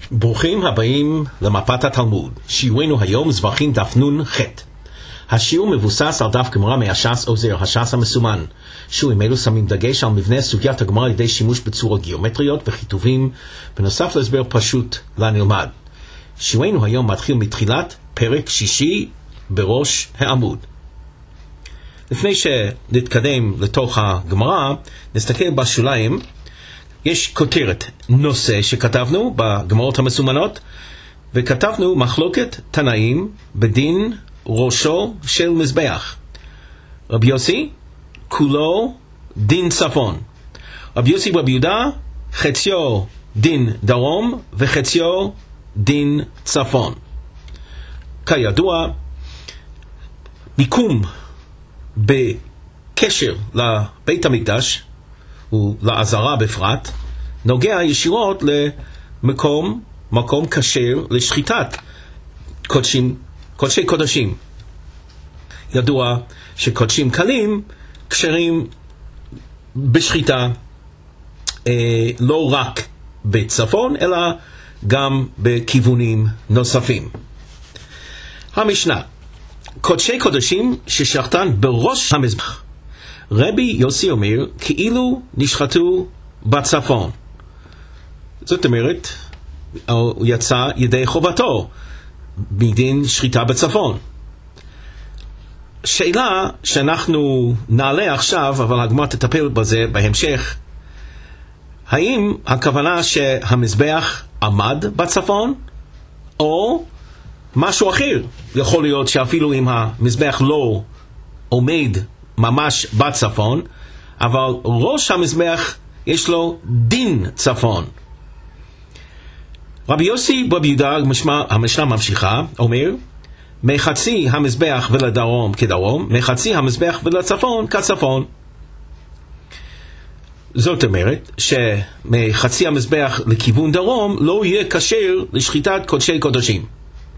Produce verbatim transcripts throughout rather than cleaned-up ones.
ברוכים הבאים למפת התלמוד. שיעורנו היום זבחים דף נון ח'. השיעור מבוסס על דף גמרא מהש"ס עוזר, הש"ס המסומן. שיעורים אלו שמים דגש על מבנה סוגיית הגמרא על ידי שימוש בצורות גיאומטריות וכיתובים, בנוסף להסבר פשוט לנלמד. שיעורנו היום מתחיל מתחילת פרק שישי בראש העמוד. לפני שנתקדם לתוך הגמרא, נסתכל בשוליים. יש כותרת נושא שכתבנו בגמרות המסומנות, וכתבנו מחלוקת תנאים בדין ראשו של מזבח. רבי יוסי כולו דין צפון, רבי יוסי ורבי יהודה חציו דין דרום וחציו דין צפון. כידוע, מיקום בקשר לבית המקדש ולעזרה בפרט נוגע ישירות למקום מקום כשר לשחיטת קודשים, קודשי קודשים. ידוע שקודשים קלים כשרים בשחיטה אה, לא רק בצפון אלא גם בכיוונים נוספים. המשנה, קודשי קודשים ששחטן בראש המזבח. רבי יוסי אומר כאילו נשחטו בצפון, זאת אומרת הוא יצא ידי חובתו בדין שחיטה בצפון. שאלה שאנחנו נעלה עכשיו, אבל הגמרא תטפל בזה בהמשך, האם הכוונה שהמזבח עמד בצפון או משהו אחר? יכול להיות שאפילו אם המזבח לא עומד ממש בצפון, אבל ראש המזבח יש לו דין צפון. רבי יוסי ורבי יהודה, המשנה ממשיכה, אומר מחצי המזבח ולדרום כדרום, מחצי המזבח ולצפון כצפון. זאת אומרת שמחצי המזבח לכיוון דרום לא יהיה כשר לשחיטת קודשי קודשים.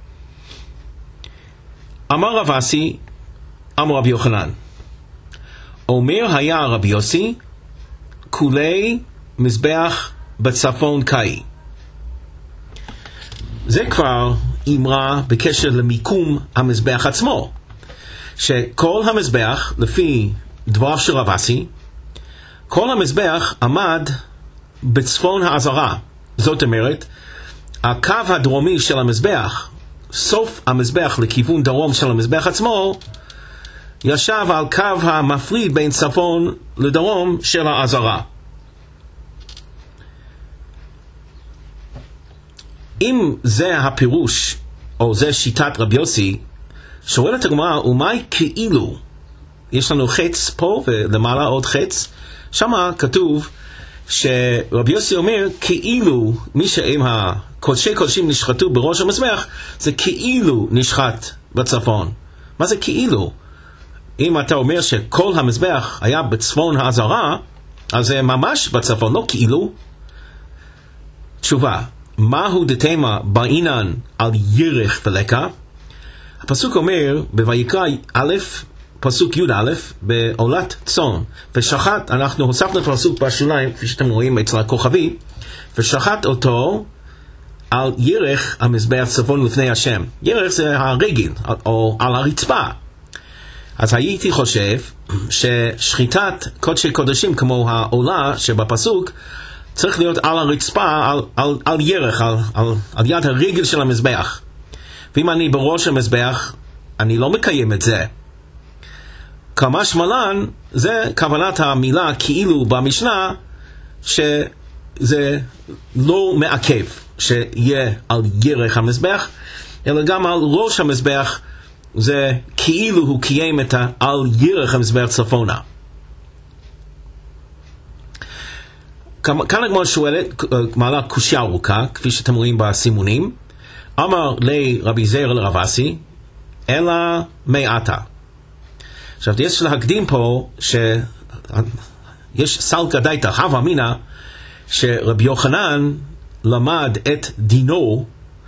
אמר רב אסי אמר רבי יוחנן, אומר היה רבי יוסי כולי מזבח בצפון קאי. זה כבר אמרה בקשר למיקום המזבח עצמו, שכל המזבח לפי דבריו של רב אסי, כל המזבח עמד בצפון העזרה. זאת אומרת הקו הדרומי של המזבח, סוף המזבח לכיוון דרום של המזבח עצמו, ישב על קו המפריד בין צפון לדרום של העזרה. אם זה הפירוש או זה שיטת רבי יוסי, שואלת הגמרא, ומאי כאילו? יש לנו חץ פה ולמעלה עוד חץ. שם כתוב שרבי יוסי אומר כאילו מי שאם הקודשי קודשים נשחטו בראש המזבח, זה כאילו נשחט בצפון. מה זה כאילו? אם אתה אומר שכל המזבח היה בצפון העזרה, אז זה ממש בצפון, לא כאילו. תשובה, מהו דתמה בעינן על ירך ולקה? הפסוק אומר בויקרא א', פסוק י' א', בעולת צאן, ושחט, אנחנו הוספנו את הפסוק בשוליים, כפי שאתם רואים אצל הכוכבי, ושחט אותו על ירך המזבח צפון לפני השם. ירך זה הרגל, או על הרצפה. אז הייתי חושב ששחיטת קודשי קודשים כמו העולה שבפסוק צריך להיות על הרצפה, על, על, על ירך, על, על, על יד הרגל של המזבח. ואם אני בראש המזבח, אני לא מקיים את זה. כמשמע לן, זה כוונת המילה כאילו במשנה, שזה לא מעכב שיהיה על ירך המזבח, אלא גם על ראש המזבח, זה כאילו הוא קיים את על ירך המזבח צפונה. כאן הגמרא שואלת, מעלה קושיה ארוכה, כפי שאתם רואים בסימונים. אמר לרבי זר לרב אסי, אלא מעתה. עכשיו, יש להקדים פה שיש סלקא דייתא הווה אמינא, שרבי יוחנן למד את דינו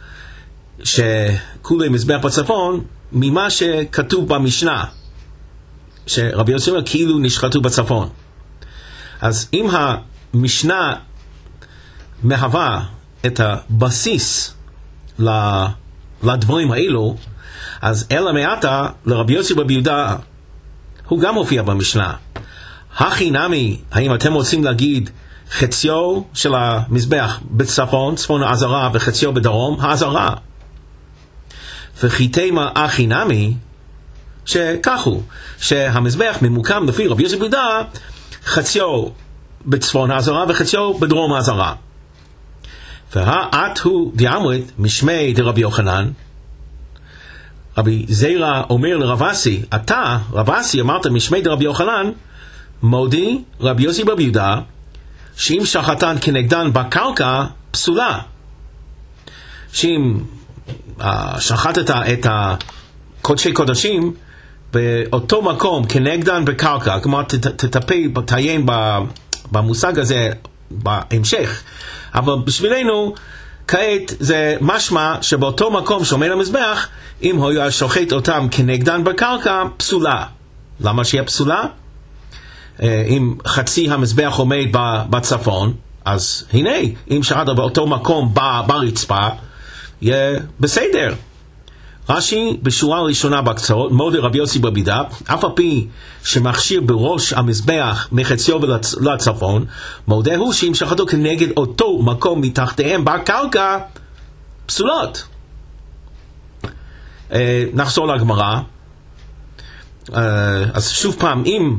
שכולי מזבח בצפון ממה שכתוב במשנה, שרבי יוסי אומר כאילו נשחטו בצפון. אז אם המשנה מהווה את הבסיס לדברים האלו, אז אלא מעטה לרבי יוסי ברבי יהודה, הוא גם הופיע במשנה. הכי נמי, האם אתם רוצים להגיד חציו של המזבח בצפון, צפון העזרה, וחציו בדרום, העזרה. וחיתמה הכי נמי, שכך הוא, שהמזבח ממוקם לפי רבי יוסי ברבי יהודה, חציו בצפון העזרה וחציו בדרום העזרה. והאת הוא דיאמרית משמי דרבי יוחנן. רבי זירא אומר לרב אסי, אתה, רב אסי, אמרת משמי דרבי יוחנן, מודי רבי יוסי ברבי יהודה, שאם שחטן כנגדן בקרקע, פסולה. שאם uh, שחטת את הקודשי קודשים, באותו מקום כנגדן בקרקע, כלומר תטפי, תעיין במושג הזה בהמשך. אבל בשבילנו, כעת זה משמע שבאותו מקום שעומד המזבח, אם הוא היה שוחט אותם כנגדן בקרקע, פסולה. למה שיהיה פסולה? אם חצי המזבח עומד בצפון, אז הנה, אם שחטת באותו מקום ברצפה, יהיה בסדר. רש"י בשורה הראשונה בקצות, מודה רבי יוסי ברבי יהודה, אף על פי שמכשיר בראש המזבח מחציו לצפון, מודה הוא שאם שחטו כנגד אותו מקום מתחתיהם בקרקע, פסולות. אה, נחזור לגמרא. אה, אז שוב פעם, אם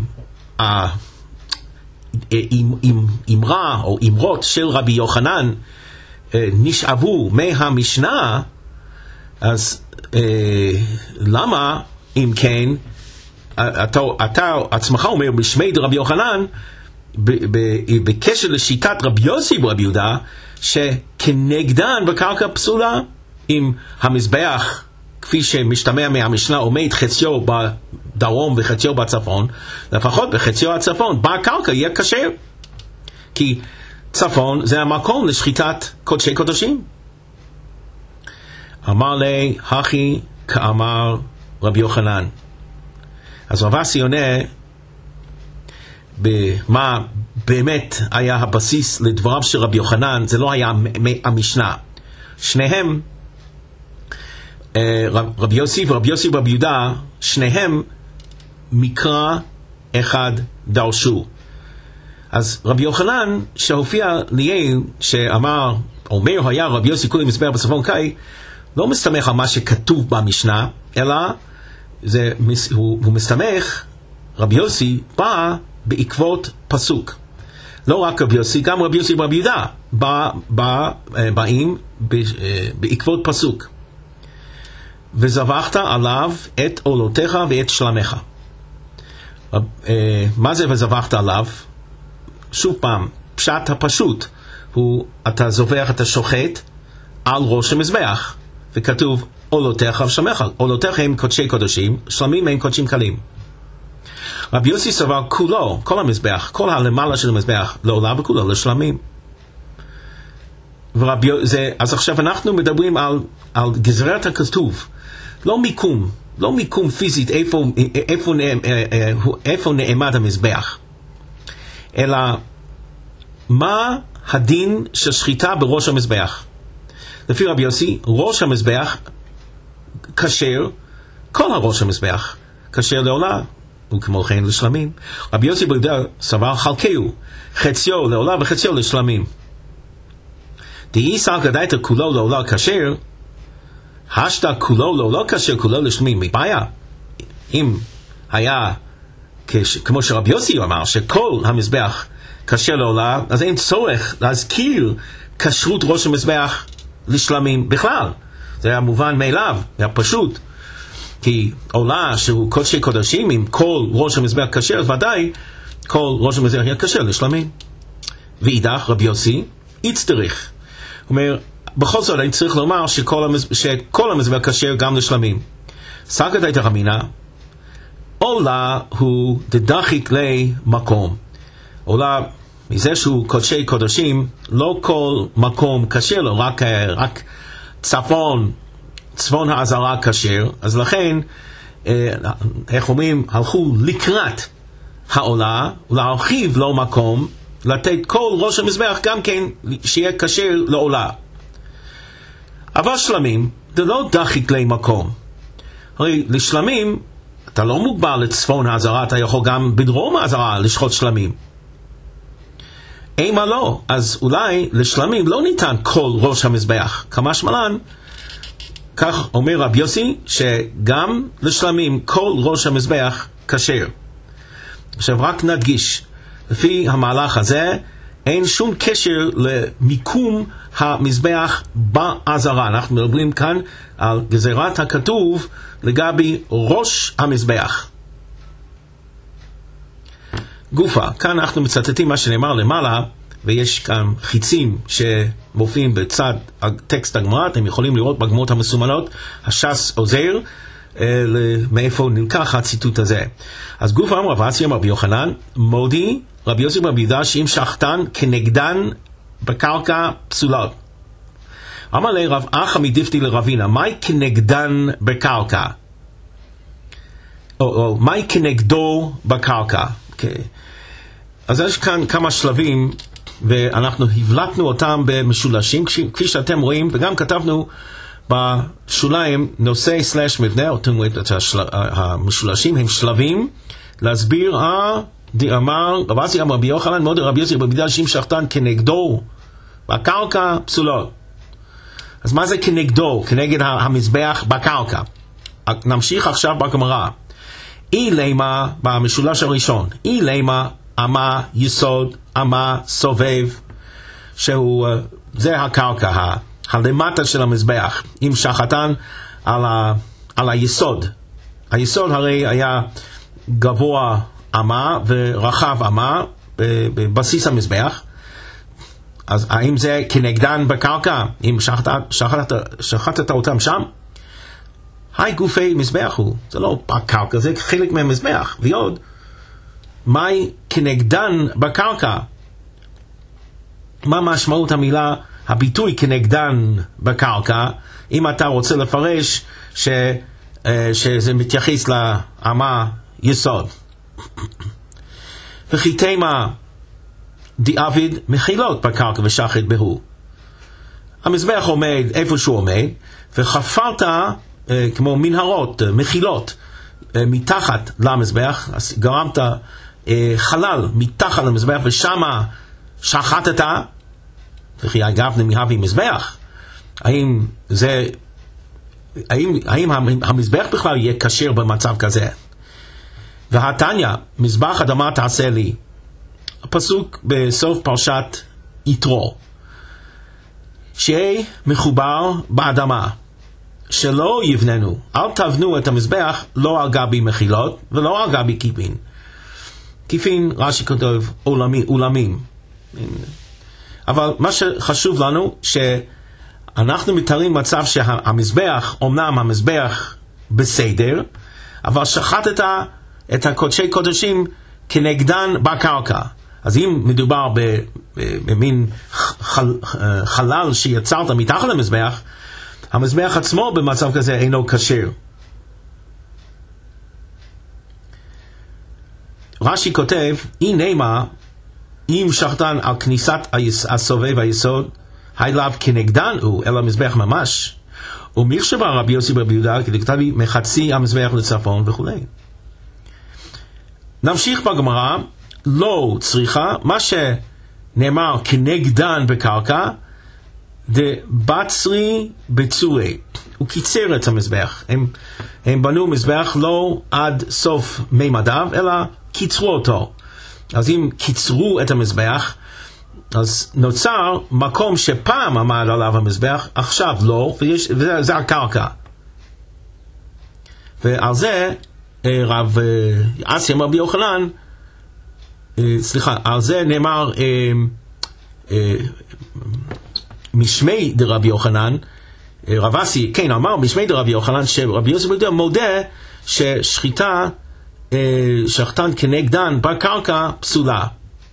האמרה או אמרות של רבי יוחנן אה, נשאבו מהמשנה, אז אה, למה אם כן אתה, אתה עצמך אומר בשמי רבי יוחנן בקשר לשיטת רבי יוסי ברבי יהודה שכנגדן בקרקע פסולה? אם המזבח כפי שמשתמע מהמשנה עומד חציו בדרום וחציו בצפון, לפחות בחציו הצפון בקרקע יהיה כשר, כי צפון זה המקום לשחיטת קודשי קודשים. אמר לי, הכי כאמר רבי יוחנן. אז רב אסי עונה במה באמת היה הבסיס לדבריו של רבי יוחנן, זה לא היה המשנה. שניהם, רבי יוסי ורבי יוסי ברבי יהודה, שניהם מקרא אחד דרשו. אז רבי יוחנן שהופיע לי, שאמר, אומר היה רבי יוסי כולי מזבח בצפון קאי, לא מסתמך על מה שכתוב במשנה, אלא זה, הוא, הוא מסתמך, רבי יוסי בא בעקבות פסוק. לא רק רבי יוסי, גם רבי יוסי ברבי יהודה בא, בא, באים בעקבות פסוק. וזבחת עליו את עולותיך ואת שלמך. מה זה וזבחת עליו? שוב פעם, פשט הפשוט הוא, אתה זובח את השוחט על ראש המזבח. וכתוב עולותיך ושלמך. עולותיך הם קודשי קודשים, שלמים הם קודשים קלים. רבי יוסי סבר כולו, כל המזבח, כל הלמעלה של המזבח, לעולה וכולו לשלמים. ורבי, זה, אז עכשיו אנחנו מדברים על, על גזרת הכתוב, לא מיקום, לא מיקום פיזית, איפה, איפה, איפה, איפה נעמד המזבח, אלא מה הדין של שחיטה בראש המזבח. לפי רבי יוסי, ראש המזבח כשר, כל הראש המזבח כשר לעולה, וכמו כן לשלמים. רבי יוסי ברבי יהודה סבר חלקהו, חציו לעולה וחציו לשלמים. דהי סלקא דייתא כולו לעולה כשר, השתא כולו לעולה כשר, כולו לשלמים. מבעיה, אם היה כש, כמו שרבי יוסי אמר, שכל המזבח כשר לעולה, אז אין צורך להזכיר כשרות ראש המזבח לשלמים בכלל. זה היה מובן מאליו, זה היה פשוט. כי עולה שהוא קודשי קודשים, עם כל ראש המזבח כשר, אז ודאי כל ראש המזבח היה כשר לשלמים. ואידך רבי יוסי יצטריך. הוא אומר, בכל זאת אני צריך לומר שכל, המז... שכל המזבח כשר גם לשלמים. סלקא דייתא אמינא, עולה הוא דדחיק לי מקום. עולה מזה שהוא קודשי קודשים, לא כל מקום כשר לו, רק, רק צפון, צפון העזרה כשר. אז לכן, איך אומרים, הלכו לקראת העולה, להרחיב לו מקום, לתת כל ראש המזבח גם כן שיהיה כשר לעולה. אבל שלמים זה לא דחיק לי מקום. הרי לשלמים אתה לא מוגבל לצפון העזרה, אתה יכול גם בדרום העזרה לשחוט שלמים. אימה לא, אז אולי לשלמים לא ניתן כל ראש המזבח. כמה שמלן, כך אומר רב יוסי, שגם לשלמים כל ראש המזבח כשר. עכשיו רק נדגיש, לפי המהלך הזה, אין שום קשר למיקום המזבח בעזרה. אנחנו מדברים כאן על גזירת הכתוב לגבי ראש המזבח. גופה, כאן אנחנו מצטטים מה שנאמר למעלה, ויש כאן חיצים שמופיעים בצד הטקסט הגמרא, אתם יכולים לראות בגמרות המסומנות, הש"ס עוזר, מאיפה נלקח הציטוט הזה. אז גופה אמר רב אסי אמר רבי יוחנן, מודי רבי יוסי רבי יהודה שאם שחטן כנגדן בקרקע פסולות. אמר לי רב אחא מדיפתי לרבינה, מהי כנגדן בקרקע? או, או מהי כנגדו בקרקע? Okay. אז יש כאן כמה שלבים, ואנחנו הבלטנו אותם במשולשים, כפי שאתם רואים, וגם כתבנו בשוליים נושא סלש מבנה, אתם רואים את המשולשים, הם שלבים להסביר, אמר רב אסי אמר רבי יוחנן, מאוד רבי יוסי רבי יהודה שאם שחטן כנגדו בקרקע פסולות. אז מה זה כנגדו? כנגד המזבח בקרקע. נמשיך עכשיו בגמרא. אי לימה, במשולש הראשון, אי לימה, אמה יסוד, אמה סובב, שהוא, זה הקרקע, הלמטה של המזבח, עם שחטן על, ה, על היסוד. היסוד הרי היה גבוה אמה ורחב אמה בבסיס המזבח. אז האם זה כנגדן בקרקע, אם שחטת, שחטת, שחטת אותם שם? היי גופי מזבח הוא, זה לא בקרקע, זה חלק מהמזבח. ועוד, מהי כנגדן בקרקע? מה משמעות המילה, הביטוי כנגדן בקרקע, אם אתה רוצה לפרש ש, שזה מתייחס לאמה יסוד. וכי תימה דיעביד מחילות בקרקע ושחט בהו. המזבח עומד איפה שהוא עומד, וחפרת כמו מנהרות, מחילות, מתחת למזבח, אז גרמת חלל מתחת למזבח, ושמה שחטת, וכי אגב נמיהבי מזבח, האם זה, האם, האם המזבח בכלל יהיה כשר במצב כזה? והתניא, מזבח אדמה תעשה לי, הפסוק בסוף פרשת יתרו, שיהיה מחובר באדמה, שלא יבננו, אל תבנו את המזבח לא על גבי מחילות ולא על גבי כיפין. כיפין רש"י כותב עולמי, עולמים. אבל מה שחשוב לנו שאנחנו מתארים מצב שהמזבח, אומנם המזבח בסדר, אבל שחטת את הקודשי קודשים כנגדן בקרקע. אז אם מדובר במין חל, חלל שיצרת מתחת למזבח, המזבח עצמו במצב כזה אינו כשר. רש"י כותב, אי נאמר, אם שחטן על כניסת הסובב היסוד, היליו כנגדן הוא, אלא מזבח ממש. ומחשבה רבי יוסי רבי יהודה, כדכתב לי, מחצי המזבח לצפון וכו'. נמשיך בגמרא, לא צריכה, מה שנאמר כנגדן בקרקע, דבצרי בצורי, הוא קיצר את המזבח. הם, הם בנו מזבח לא עד סוף מימדיו, אלא קיצרו אותו. אז אם קיצרו את המזבח, אז נוצר מקום שפעם עמד עליו המזבח, עכשיו לא, ויש, וזה, זה הקרקע. ועל זה רב אסי אמר רבי יוחנן, סליחה, על זה נאמר משמי דרבי יוחנן, רב אסי, כן, אמר משמי דרבי יוחנן, שרבי יוסי בן מודה ששחיטה, שחטן כנגדן בקרקע פסולה.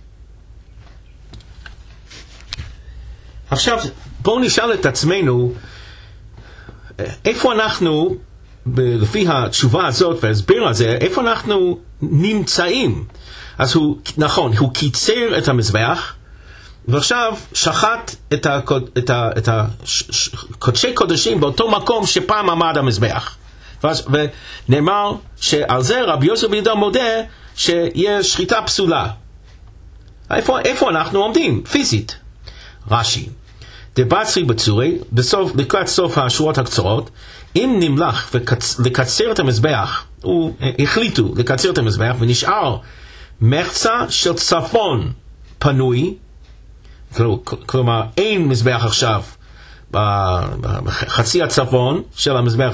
עכשיו, בואו נשאל את עצמנו, איפה אנחנו, לפי התשובה הזאת וההסבר הזה, איפה אנחנו נמצאים? אז הוא, נכון, הוא קיצר את המזבח, ועכשיו שחט את, הקוד, את, ה, את הקודשי קודשים באותו מקום שפעם עמד המזבח. ונאמר שעל זה רבי יוסי בן יהודה מודה שיש שחיטה פסולה. איפה, איפה אנחנו עומדים? פיזית. רש"י, דבצרי בצורי, בסוף, לקראת סוף השורות הקצרות, אם נמלך וקצ, לקצר את המזבח, הוא החליטו לקצר את המזבח, ונשאר מחצה של צפון פנוי, כלומר אין מזבח עכשיו בחצי הצפון של המזבח,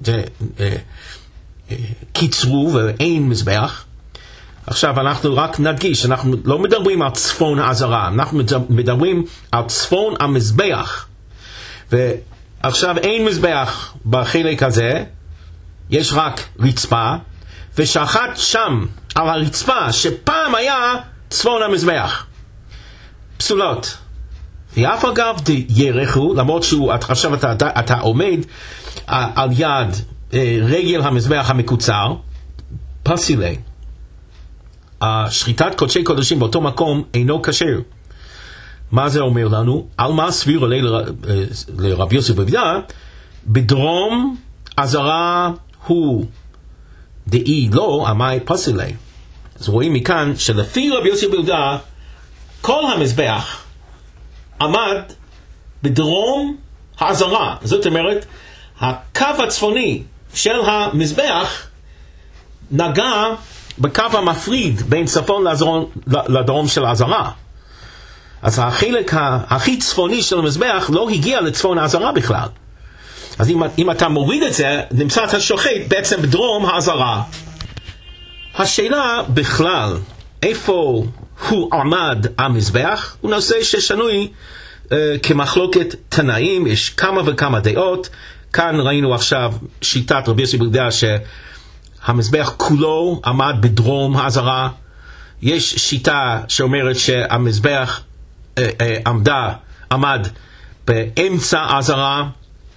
קיצרו ואין מזבח. עכשיו אנחנו רק נדגיש, אנחנו לא מדברים על צפון העזרה, אנחנו מדברים על צפון המזבח, ועכשיו אין מזבח בחלק הזה, יש רק רצפה, ושחט שם על הרצפה שפעם היה צפון המזבח, פסולות. ואף אגב ירחו, למרות שהוא, עכשיו אתה, אתה, אתה עומד על יד רגל המזבח המקוצר, פסילי. השחיטת קודשי קודשים באותו מקום אינו כשר. מה זה אומר לנו? על מה סביר עולה לרבי יוסי בן יהודה? בדרום עזרה הוא דאי לא עמי פסילי. אז רואים מכאן שלפי רבי יוסי בן יהודה כל המזבח עמד בדרום העזרה. זאת אומרת, הקו הצפוני של המזבח נגע בקו המפריד בין צפון לדרום של העזרה. אז החלק הכי צפוני של המזבח לא הגיע לצפון העזרה בכלל. אז אם, אם אתה מוריד את זה, נמצא את השוחט בעצם בדרום העזרה. השאלה בכלל, איפה הוא עמד המזבח, הוא נושא ששנוי uh, כמחלוקת תנאים, יש כמה וכמה דעות. כאן ראינו עכשיו שיטת רבי יוסי בן יהודה שהמזבח כולו עמד בדרום העזרה. יש שיטה שאומרת שהמזבח uh, uh, עמדה, עמד באמצע העזרה,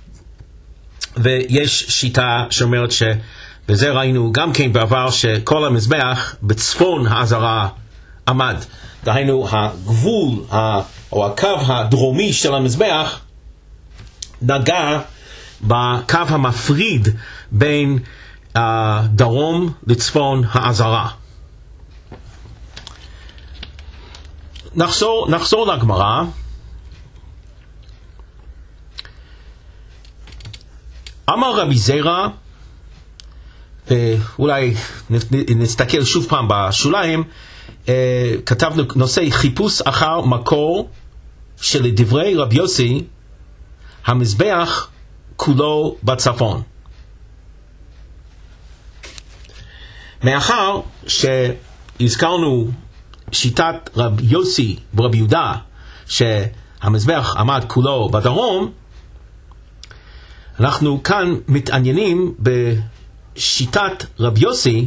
ויש שיטה שאומרת ש... וזה ראינו גם כן בעבר, שכל המזבח בצפון העזרה עמד. דהיינו הגבול או הקו הדרומי של המזבח נגע בקו המפריד בין דרום לצפון העזרה. נחזור, נחזור לגמרא. אמר רבי זירא, אולי נסתכל שוב פעם בשוליים, כתבנו נושא חיפוש אחר מקור שלדברי רבי יוסי המזבח כולו בצפון. מאחר שהזכרנו שיטת רבי יוסי ורבי יהודה שהמזבח עמד כולו בדרום, אנחנו כאן מתעניינים בשיטת רבי יוסי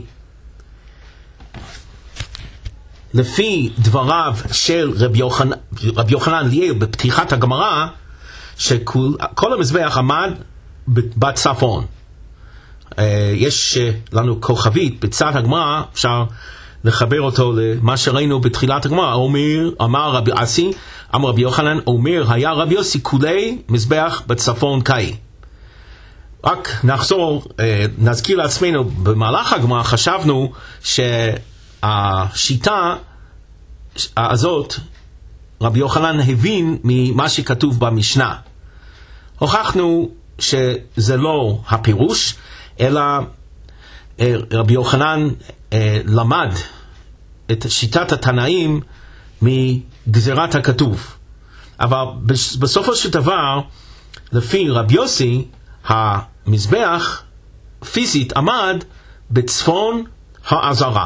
לפי דבריו של רבי יוחנן, רבי יוחנן ליאל בפתיחת הגמרא, שכל המזבח עמד בצפון. יש לנו כוכבית בצד הגמרא, אפשר לחבר אותו למה שראינו בתחילת הגמרא. אומר, אמר רבי אסי, אמר רבי יוחנן, אומר, היה רבי יוסי כולי מזבח בצפון קאי. רק נחזור, נזכיר לעצמנו, במהלך הגמרא חשבנו שהשיטה הזאת רבי יוחנן הבין ממה שכתוב במשנה. הוכחנו שזה לא הפירוש, אלא רבי יוחנן למד את שיטת התנאים מגזירת הכתוב. אבל בסופו של דבר, לפי רבי יוסי, המזבח פיזית עמד בצפון העזרה.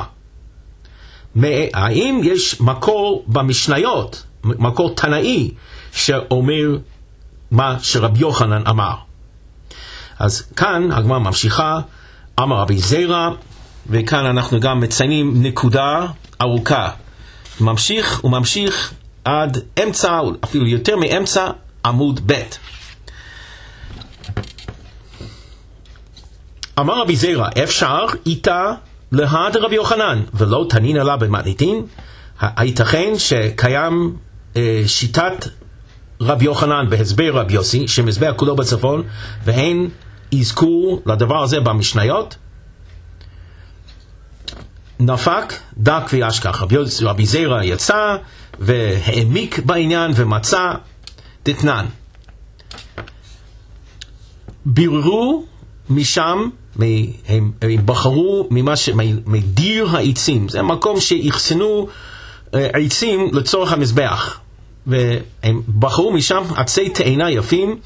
האם יש מקור במשניות, מקור תנאי, שאומר מה שרבי יוחנן אמר? אז כאן הגמרא ממשיכה, אמר רבי זירא, וכאן אנחנו גם מציינים נקודה ארוכה. ממשיך וממשיך עד אמצע, אפילו יותר מאמצע, עמוד ב'. אמר רבי זירא, אפשר איתה להד רבי יוחנן, ולא תנין עלה במתניתין? הייתכן שקיים שיטת רבי יוחנן בהסבר רבי יוסי, שמזבח כולו בצפון, ואין אזכור לדבר הזה במשניות, נפק דק וישכח. רבי זירא יצא והעמיק בעניין ומצא דתנן. ביררו משם, הם, הם בחרו ממש, מדיר העצים, זה מקום שיחסנו עצים לצורך המזבח, והם בחרו משם עצי תאנה יפים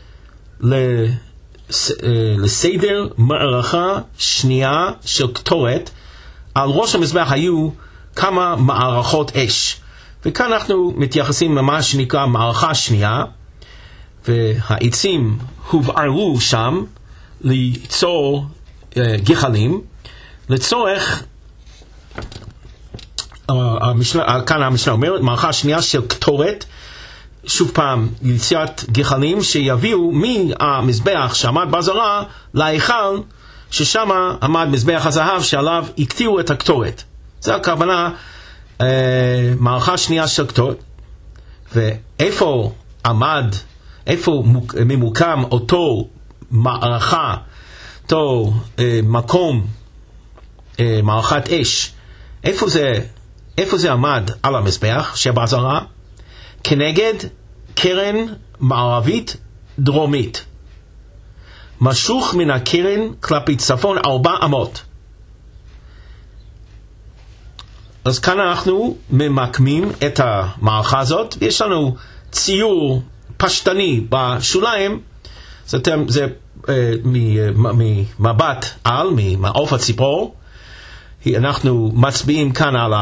לסדר מערכה שנייה של קטורת. על ראש המזבח היו כמה מערכות אש, וכאן אנחנו מתייחסים למה שנקרא מערכה שנייה, והעצים הובערו שם ליצור uh, גחלים לצורך uh, המשנה, כאן המשנה אומרת מערכה שנייה של קטורת, שוב פעם יציאת גחלים שיביאו מהמזבח שעמד בעזרה להיכל ששם עמד מזבח הזהב שעליו הקטירו את הקטורת. זה הכוונה uh, מערכה שנייה של קטורת. ואיפה עמד, איפה ממוקם אותו מערכה, אותו אה, מקום, אה, מערכת אש, איפה זה, איפה זה עמד על המזבח שבעזרה? כנגד קרן מערבית דרומית, משוך מן הקרן כלפי צפון ארבע אמות. אז כאן אנחנו ממקמים את המערכה הזאת, ויש לנו ציור פשטני בשוליים. זה, זה אה, ממבט על, ממעוף הציפור. אנחנו מצביעים כאן על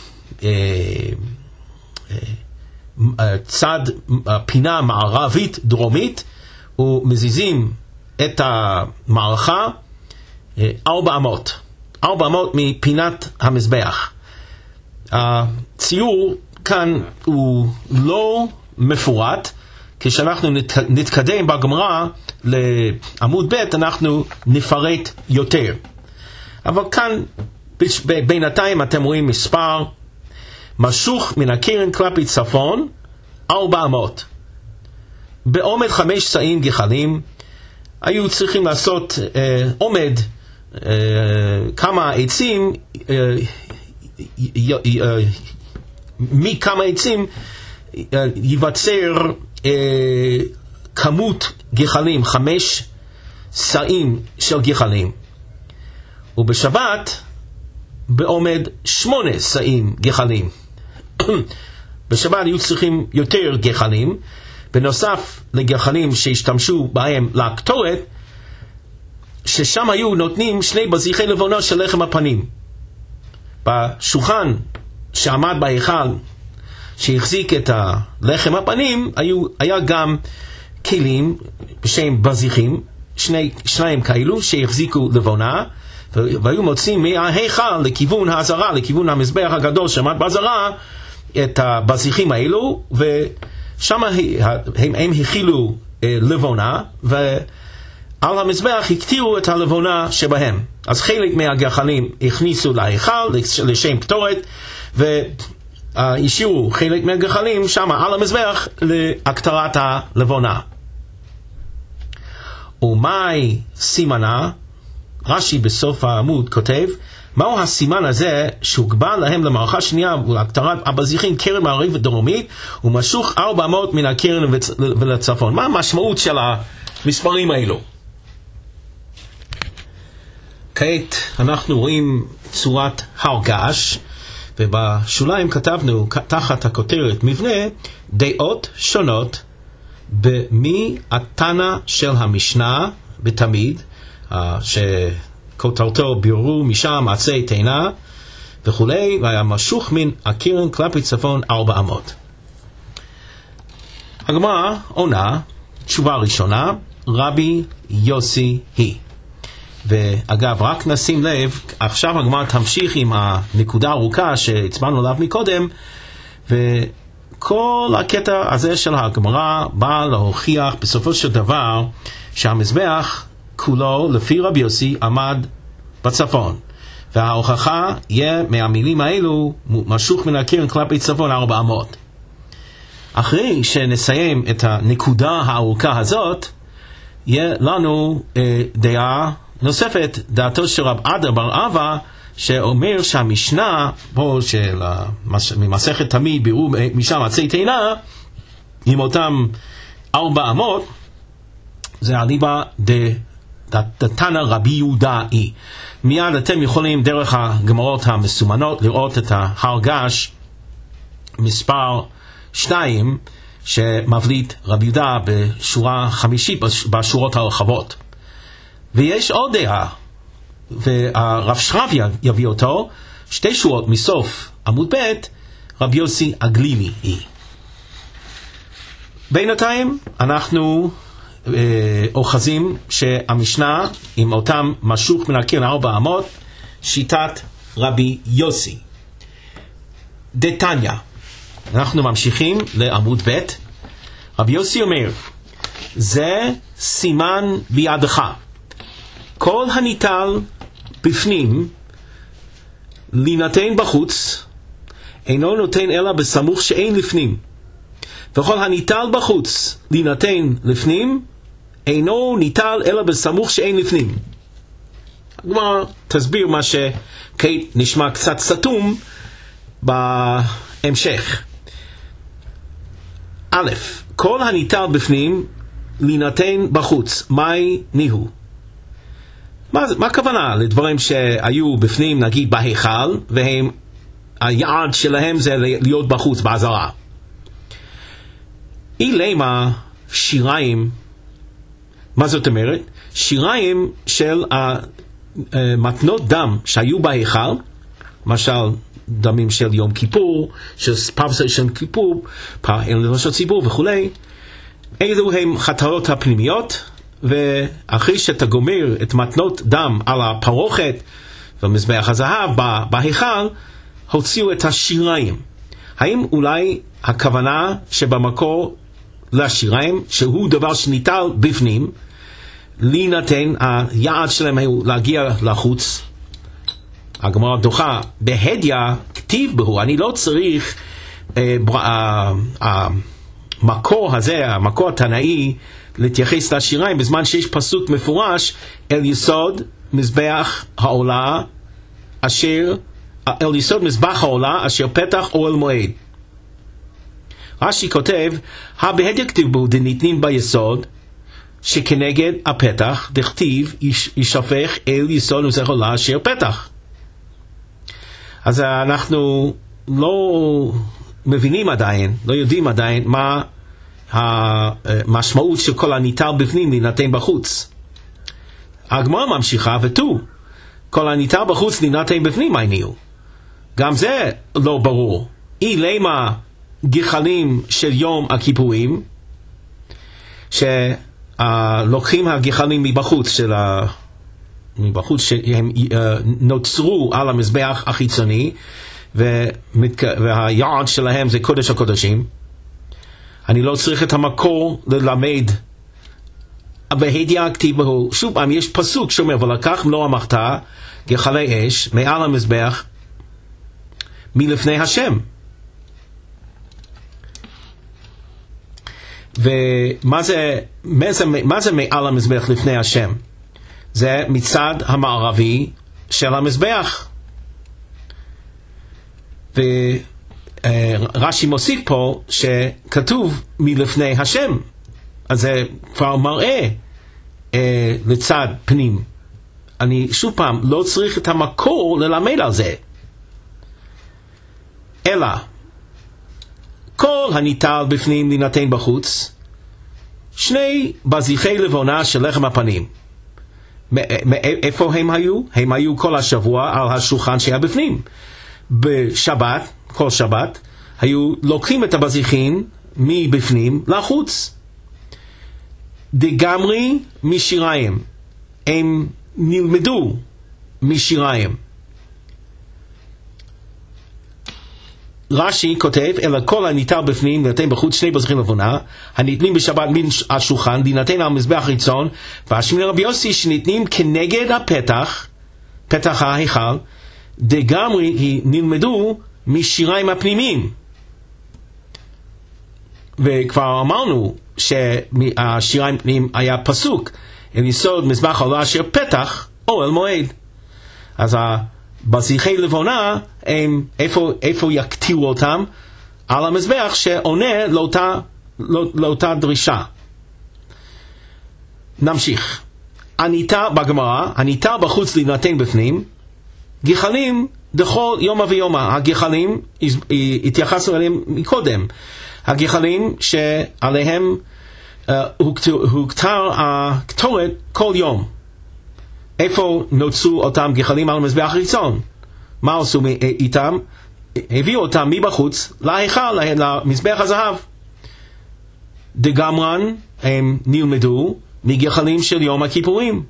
הצד, הפינה מערבית דרומית, ומזיזים את המערכה ארבע אמות, ארבע אמות מפינת המזבח. הציור כאן הוא לא מפורט. כשאנחנו נתקדם בגמרא לעמוד ב' אנחנו נפרט יותר. אבל כאן בינתיים אתם רואים מספר, משוך מן הקרן כלפי צפון ארבע אמות, בעומד חמש שאים גחלים. היו צריכים לעשות אה, עומד אה, כמה עצים, אה, י, י, אה, מכמה עצים אה, ייווצר אה, כמות גחלים, חמש שאים של גחלים. ובשבת בעומד שמונה שאים גחלים. בשבת היו צריכים יותר גחלים, בנוסף לגחלים שהשתמשו בהם לקטורת, ששם היו נותנים שני בזיחי לבונה של לחם הפנים. בשולחן שעמד בהיכל שהחזיק את הלחם הפנים, היו, היה גם כלים בשם בזיחים, שני, שניים כאלו שהחזיקו לבונה, והיו מוצאים מההיכל לכיוון העזרה, לכיוון המזבח הגדול שעמד בעזרה, את הבזיחים האלו, ושם הם, הם הכילו אה, לבונה, ועל המזבח הקטירו את הלבונה שבהם. אז חלק מהגחלים הכניסו להיכל לשם קטורת, והשאירו חלק מהגחלים שם על המזבח להקטרת הלבונה. ומהי סימנה? רש"י בסוף העמוד כותב, מהו הסימן הזה שהוגבל להם למערכה שנייה והקטרת הבזיחים קרן מערבית ודרומית, ומשוך ארבע מאות מן הקרן ולצפון? מה המשמעות של המספרים האלו? כעת אנחנו רואים צורת הרגש, ובשוליים כתבנו תחת הכותרת מבנה דעות שונות במי התנא של המשנה בתמיד, שכותרתו ביררו משם עצי תאנה וכולי, והיה משוך מן הקרן כלפי צפון ארבע אמות. הגמרא עונה תשובה ראשונה, רבי יוסי היא. ואגב, רק נשים לב, עכשיו הגמרא תמשיך עם הנקודה הארוכה שהצבענו עליו מקודם, וכל הקטע הזה של הגמרא בא להוכיח בסופו של דבר שהמזבח כולו לפי רבי יוסי עמד בצפון, וההוכחה יהיה מהמילים האלו, משוך מן הקרן כלפי צפון ארבע אמות. אחרי שנסיים את הנקודה הארוכה הזאת, יהיה לנו אה, דעה נוספת, דעתו של רב אדר בר אבא, שאומר שהמשנה פה של ממסכת תמיד ביאור משם עצי תאנה, עם אותם ארבע אמות, זה הליבה דתנא רבי יהודאי. מיד אתם יכולים דרך הגמרות המסומנות לראות את ההרגש מספר שתיים שמבליט רבי יהודה בשורה חמישית בשורות הרחבות. ויש עוד דעה, והרב שרביה יביא אותו, שתי שורות מסוף עמוד ב', רבי יוסי הגלילי היא. בינתיים אנחנו אה, אוחזים שהמשנה עם אותם משוך מן הקיר לארבע אמות, שיטת רבי יוסי. דתניא, אנחנו ממשיכים לעמוד ב'. רבי יוסי אומר, זה סימן בידך, כל הניטל בפנים להינתן בחוץ אינו נותן אלא בסמוך שאין לפנים, וכל הניטל בחוץ להינתן לפנים אינו ניטל אלא בסמוך שאין לפנים. כבר תסביר מה שכעת נשמע קצת סתום בהמשך. א', כל הניטל בפנים להינתן בחוץ, מהי ניהו? מה, מה הכוונה לדברים שהיו בפנים, נגיד בהיכל, והם, היעד שלהם זה להיות בחוץ, בעזרה? אילמה שיריים, מה זאת אומרת? שיריים של מתנות דם שהיו בהיכל, למשל דמים של יום כיפור, של פרסה של כיפור, פעם של ציבור וכו'. אלו הם חטאות הפנימיות, ואחרי שאתה גומר את מתנות דם על הפרוכת ומזבח הזהב בהיכל, הוציאו את השיריים. האם אולי הכוונה שבמקור לשיריים, שהוא דבר שניטל בפנים, להינתן, היעד שלהם היו להגיע לחוץ? הגמרא דוחה, בהדיא כתיב בהו, אני לא צריך אה, אה, אה, המקור הזה, המקור התנאי, להתייחס לשיריים, בזמן שיש פסוק מפורש, אל יסוד מזבח העולה, אשר, אל יסוד מזבח העולה, אשר פתח אוהל מועד. רש"י כותב, בהדיא כתיב בו דניתנים ביסוד, שכנגד הפתח, דכתיב, ישפך אל יסוד מזבח העולה, אשר פתח. אז אנחנו לא מבינים עדיין, לא יודעים עדיין מה המשמעות של כל הניטל בפנים להינתן בחוץ. הגמרא ממשיכה ותו, כל הניטל בחוץ להינתן בפנים היינו. גם זה לא ברור. אילמה גחלים של יום הכיפורים, שלוקחים הגחלים מבחוץ של ה... מבחוץ שהם נוצרו על המזבח החיצוני, והיעד שלהם זה קודש הקודשים. אני לא צריך את המקור ללמד. בהדיא כתיב בו, שוב פעם, יש פסוק שאומר, ולקח מלוא המחתה גחלי אש מעל המזבח מלפני השם. ומה זה, מה זה, מה זה מעל המזבח לפני השם? זה מצד המערבי של המזבח. ורש"י מוסיף פה שכתוב מלפני השם, אז זה כבר מראה אה, לצד פנים. אני שוב פעם לא צריך את המקור ללמד על זה, אלא כל הניטל בפנים להינתן בחוץ, שני בזיחי לבונה של לחם הפנים. איפה הם היו? הם היו כל השבוע על השולחן שהיה בפנים. בשבת, כל שבת, היו לוקחים את הבזיחים מבפנים לחוץ. דגמרי משיריים. הם נלמדו משיריים. רש"י כותב, אלא כל הניטל בפנים להינתן בחוץ שני בזיחים לבונה, הניתנים בשבת מן השולחן, להינתן על מזבח חיצון, והשמיני רבי יוסי שניתנים כנגד הפתח, פתח ההיכל, דגמרי נלמדו משיריים הפנימיים. וכבר אמרנו שהשיריים היה פסוק, אל יסוד מזבח העולה אשר פתח אוהל מועד. אז בזיחי לבונה, הם, איפה, איפה יקטירו אותם? על המזבח שעונה לאותה, לא, לאותה דרישה. נמשיך. הניתר בגמרא, הניתר בחוץ להינתן בפנים, גחלים דכל יומא ויומא. הגחלים, התייחסנו אליהם מקודם. הגחלים שעליהם uh, הוכתר הקטורת כל יום. איפה נוצרו אותם גחלים? על המזבח החיצון. מה עשו איתם? הביאו אותם מבחוץ להיכל, למזבח הזהב. דגמרן הם נלמדו מגחלים של יום הכיפורים.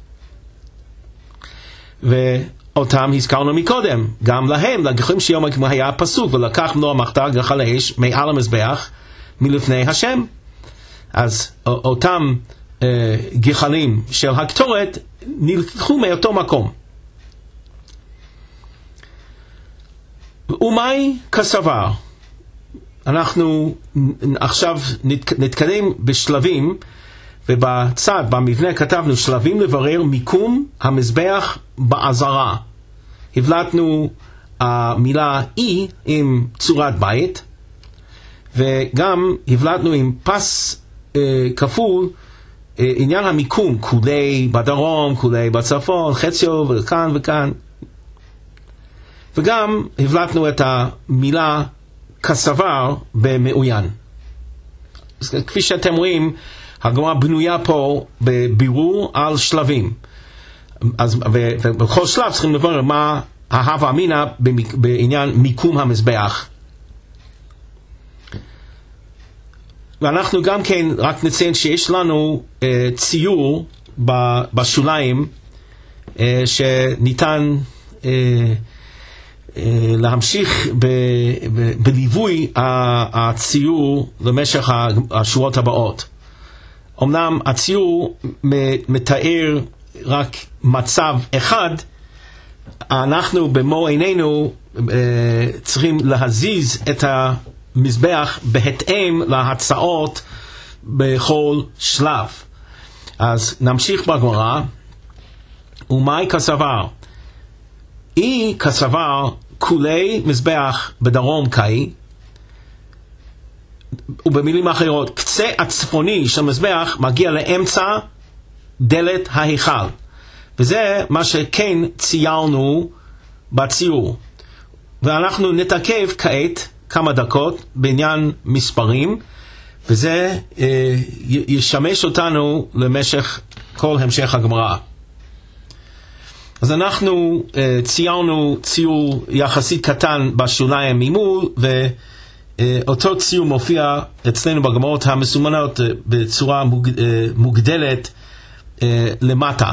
ואותם הזכרנו מקודם. גם להם, לגחלים של יום הכיפורים היה פסוק, ולקח מלוא המחתה גחל האש מעל המזבח מלפני השם. אז אותם אה, גחלים של הקטורת נלקחו מאותו מקום. ומאי כסבר. אנחנו עכשיו נתקדם בשלבים, ובצד, במבנה כתבנו שלבים לברר מיקום המזבח בעזרה. הבלטנו המילה אי עם צורת בית, וגם הבלטנו עם פס אה, כפול אה, עניין המיקום, כולי בדרום, כולי בצפון, חציו וכאן וכאן. וגם הבלטנו את המילה כסבר במעוין. אז כפי שאתם רואים, הגמרא בנויה פה בבירור על שלבים. אז ובכל שלב צריכים לברר מה ההווה אמינא בעניין מיקום המזבח. ואנחנו גם כן רק נציין שיש לנו אה, ציור בשוליים אה, שניתן אה, אה, להמשיך ב, ב, בליווי הציור למשך השורות הבאות. אמנם הציור מתאר רק מצב אחד, אנחנו במו עינינו אה, צריכים להזיז את המזבח בהתאם להצעות בכל שלב. אז נמשיך בגמרא. ומאי כסבר? אי כסבר כולי מזבח בדרום קאי, ובמילים אחרות, קצה הצפוני של מזבח מגיע לאמצע דלת ההיכל. וזה מה שכן ציירנו בציור. ואנחנו נתעכב כעת כמה דקות בעניין מספרים, וזה אה, ישמש אותנו למשך כל המשך הגמרא. אז אנחנו אה, ציירנו ציור יחסית קטן בשוליים ממול, ואותו ציור מופיע אצלנו בגמרות המסומנות בצורה מוג, אה, מוגדלת אה, למטה.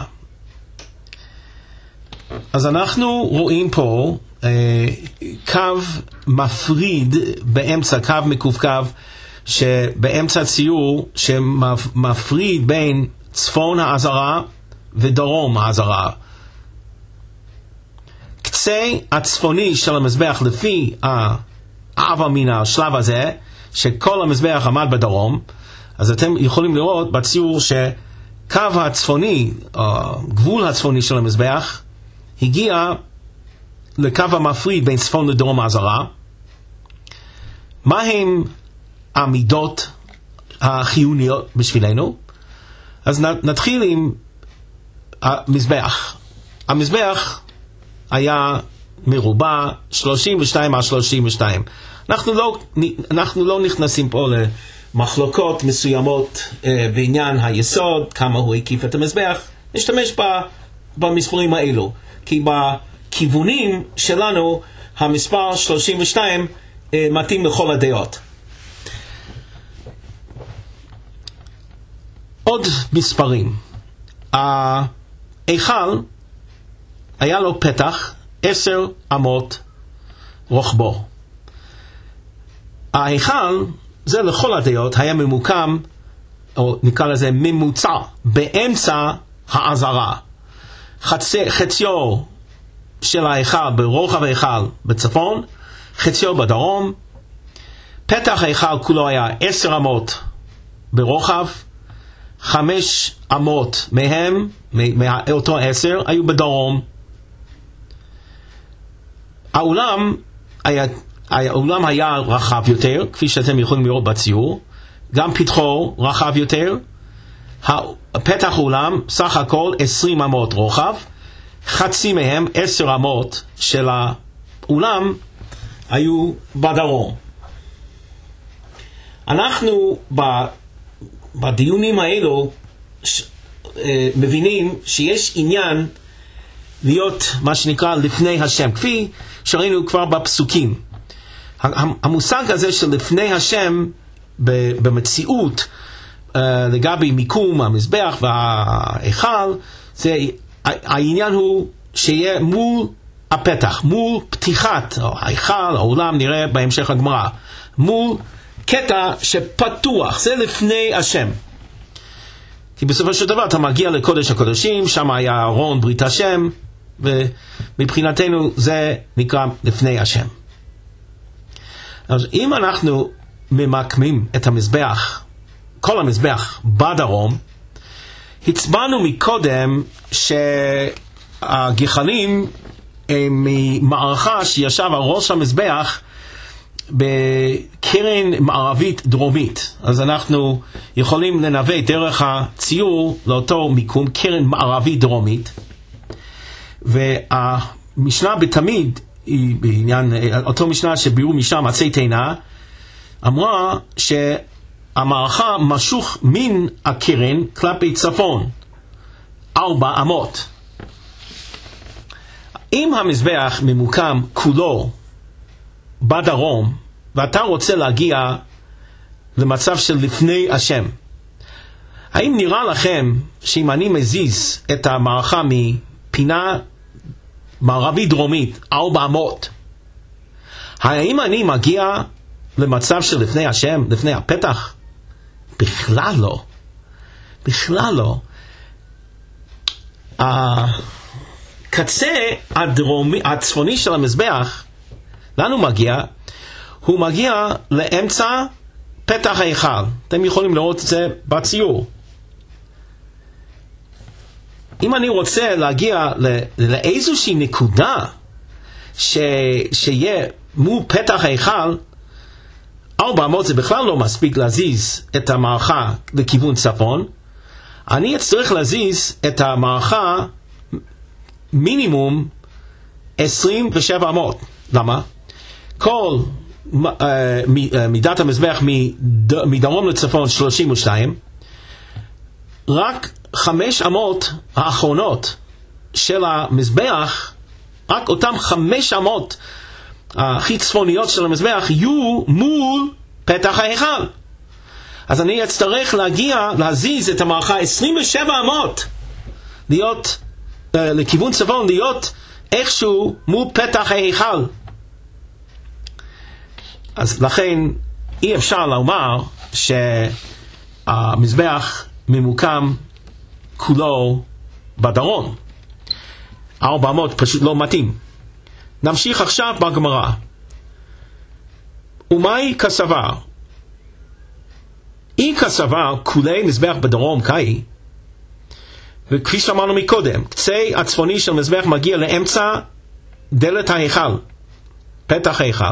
אז אנחנו רואים פה אה, קו מפריד באמצע, קו מקווקו, שבאמצע הציור שמפריד בין צפון העזרה ודרום העזרה. קצה הצפוני של המזבח לפי ההווה אמינא, השלב הזה, שכל המזבח עמד בדרום, אז אתם יכולים לראות בציור שקו הצפוני, גבול הצפוני של המזבח, הגיע לקו המפריד בין צפון לדרום העזרה. מה הם המידות החיוניות בשבילנו? אז נתחיל עם המזבח. המזבח היה מרובע שלושים ושתיים על שלושים ושתיים. אנחנו לא, אנחנו לא נכנסים פה למחלוקות מסוימות אה, בעניין היסוד, כמה הוא הקיף את המזבח. נשתמש ב, במספרים האלו, כי בכיוונים שלנו המספר שלושים ושתיים אה, מתאים לכל הדעות. עוד מספרים. ההיכל היה לו פתח עשר אמות רוחבו. ההיכל, זה לכל הדעות, היה ממוקם, או נקרא לזה ממוצע, באמצע העזרה. חצי, חציו של ההיכל ברוחב ההיכל בצפון, חציו בדרום. פתח ההיכל כולו היה עשר אמות ברוחב, חמש אמות מהם, מאותו עשר, היו בדרום. האולם היה, האולם היה רחב יותר, כפי שאתם יכולים לראות בציור, גם פתחו רחב יותר. פתח האולם סך הכל עשרים אמות רוחב, חצי מהם, עשר אמות של האולם, היו בדרום. אנחנו בדיונים האלו מבינים שיש עניין להיות מה שנקרא לפני השם, כפי שראינו כבר בפסוקים. המושג הזה של לפני השם במציאות לגבי מיקום המזבח וההיכל, זה העניין הוא שיהיה מול הפתח, מול פתיחת ההיכל, העולם, נראה בהמשך הגמרא, מול קטע שפתוח, זה לפני השם. כי בסופו של דבר אתה מגיע לקודש הקודשים, שם היה ארון ברית השם, ומבחינתנו זה נקרא לפני השם. אז אם אנחנו ממקמים את המזבח, כל המזבח בדרום, הצבענו מקודם שהגחלים הם ממערכה שישב על ראש המזבח בקרן מערבית דרומית. אז אנחנו יכולים לנווט דרך הציור לאותו מיקום, קרן מערבית דרומית. והמשנה בתמיד, בעניין, אותו משנה שביארו משם עצי תאנה, אמרה שהמערכה משוך מן הקרן כלפי צפון, ארבע אמות. אם המזבח ממוקם כולו בדרום, ואתה רוצה להגיע למצב של לפני השם, האם נראה לכם שאם אני מזיז את המערכה מפינה מערבית דרומית ארבע אמות, האם אני מגיע למצב של לפני השם, לפני הפתח? בכלל לא. בכלל לא. הקצה הדרומי, הצפוני של המזבח, לאן הוא מגיע? הוא מגיע לאמצע פתח ההיכל. אתם יכולים לראות את זה בציור. אם אני רוצה להגיע לאיזושהי נקודה ש... שיהיה מול פתח ההיכל, ארבע אמות זה בכלל לא מספיק להזיז את המערכה לכיוון צפון. אני אצטרך להזיז את המערכה מינימום עשרים ושבע אמות. למה? כל uh, מידת המזבח מד... מדרום לצפון שלושים ושתיים, רק חמש אמות האחרונות של המזבח, רק אותם חמש אמות הכי צפוניות של המזבח יהיו מול פתח ההיכל. אז אני אצטרך להגיע, להזיז את המערכה עשרים ושבע אמות, להיות uh, לכיוון צפון, להיות איכשהו מול פתח ההיכל. אז לכן אי אפשר לומר שהמזבח ממוקם כולו בדרום. ארבע אמות פשוט לא מתאים. נמשיך עכשיו בגמרא. ומאי כסבר? אי כסבר כולי מזבח בדרום קאי, וכפי שאמרנו מקודם, קצה הצפוני של מזבח מגיע לאמצע דלת ההיכל, פתח ההיכל.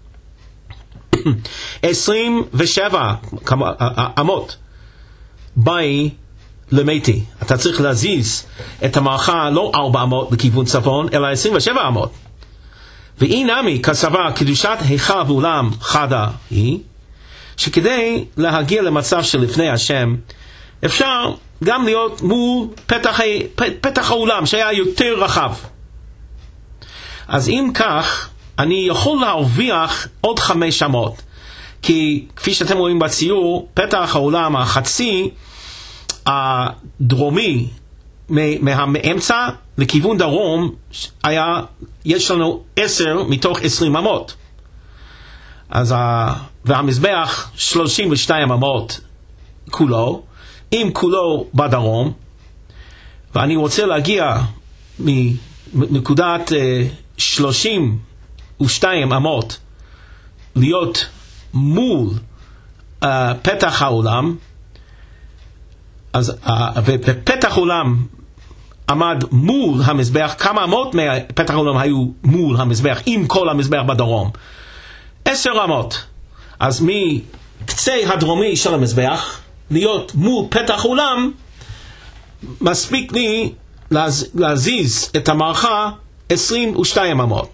עשרים ושבע אמות באי למתי. אתה צריך להזיז את המערכה לא ארבע אמות לכיוון צפון, אלא עשרים ושבע אמות. ואי נמי כסבר קדושת היכל ואולם חדה היא, שכדי להגיע למצב של לפני השם, אפשר גם להיות מול פתח, פתח האולם שהיה יותר רחב. אז אם כך, אני יכול להרוויח עוד חמש אמות, כי כפי שאתם רואים בציור, פתח האולם החצי הדרומי מהאמצע לכיוון דרום היה, יש לנו עשר מתוך עשרים אמות. אז ה... והמזבח שלושים ושתיים אמות כולו, אם כולו בדרום, ואני רוצה להגיע מנקודת שלושים ושתיים אמות להיות מול uh, פתח האולם, אז uh, בפתח האולם עמד מול המזבח, כמה אמות מפתח האולם היו מול המזבח, עם כל המזבח בדרום? עשר אמות. אז מקצה הדרומי של המזבח, להיות מול פתח האולם, מספיק לי להז, להזיז את המערכה עשרים ושתיים אמות.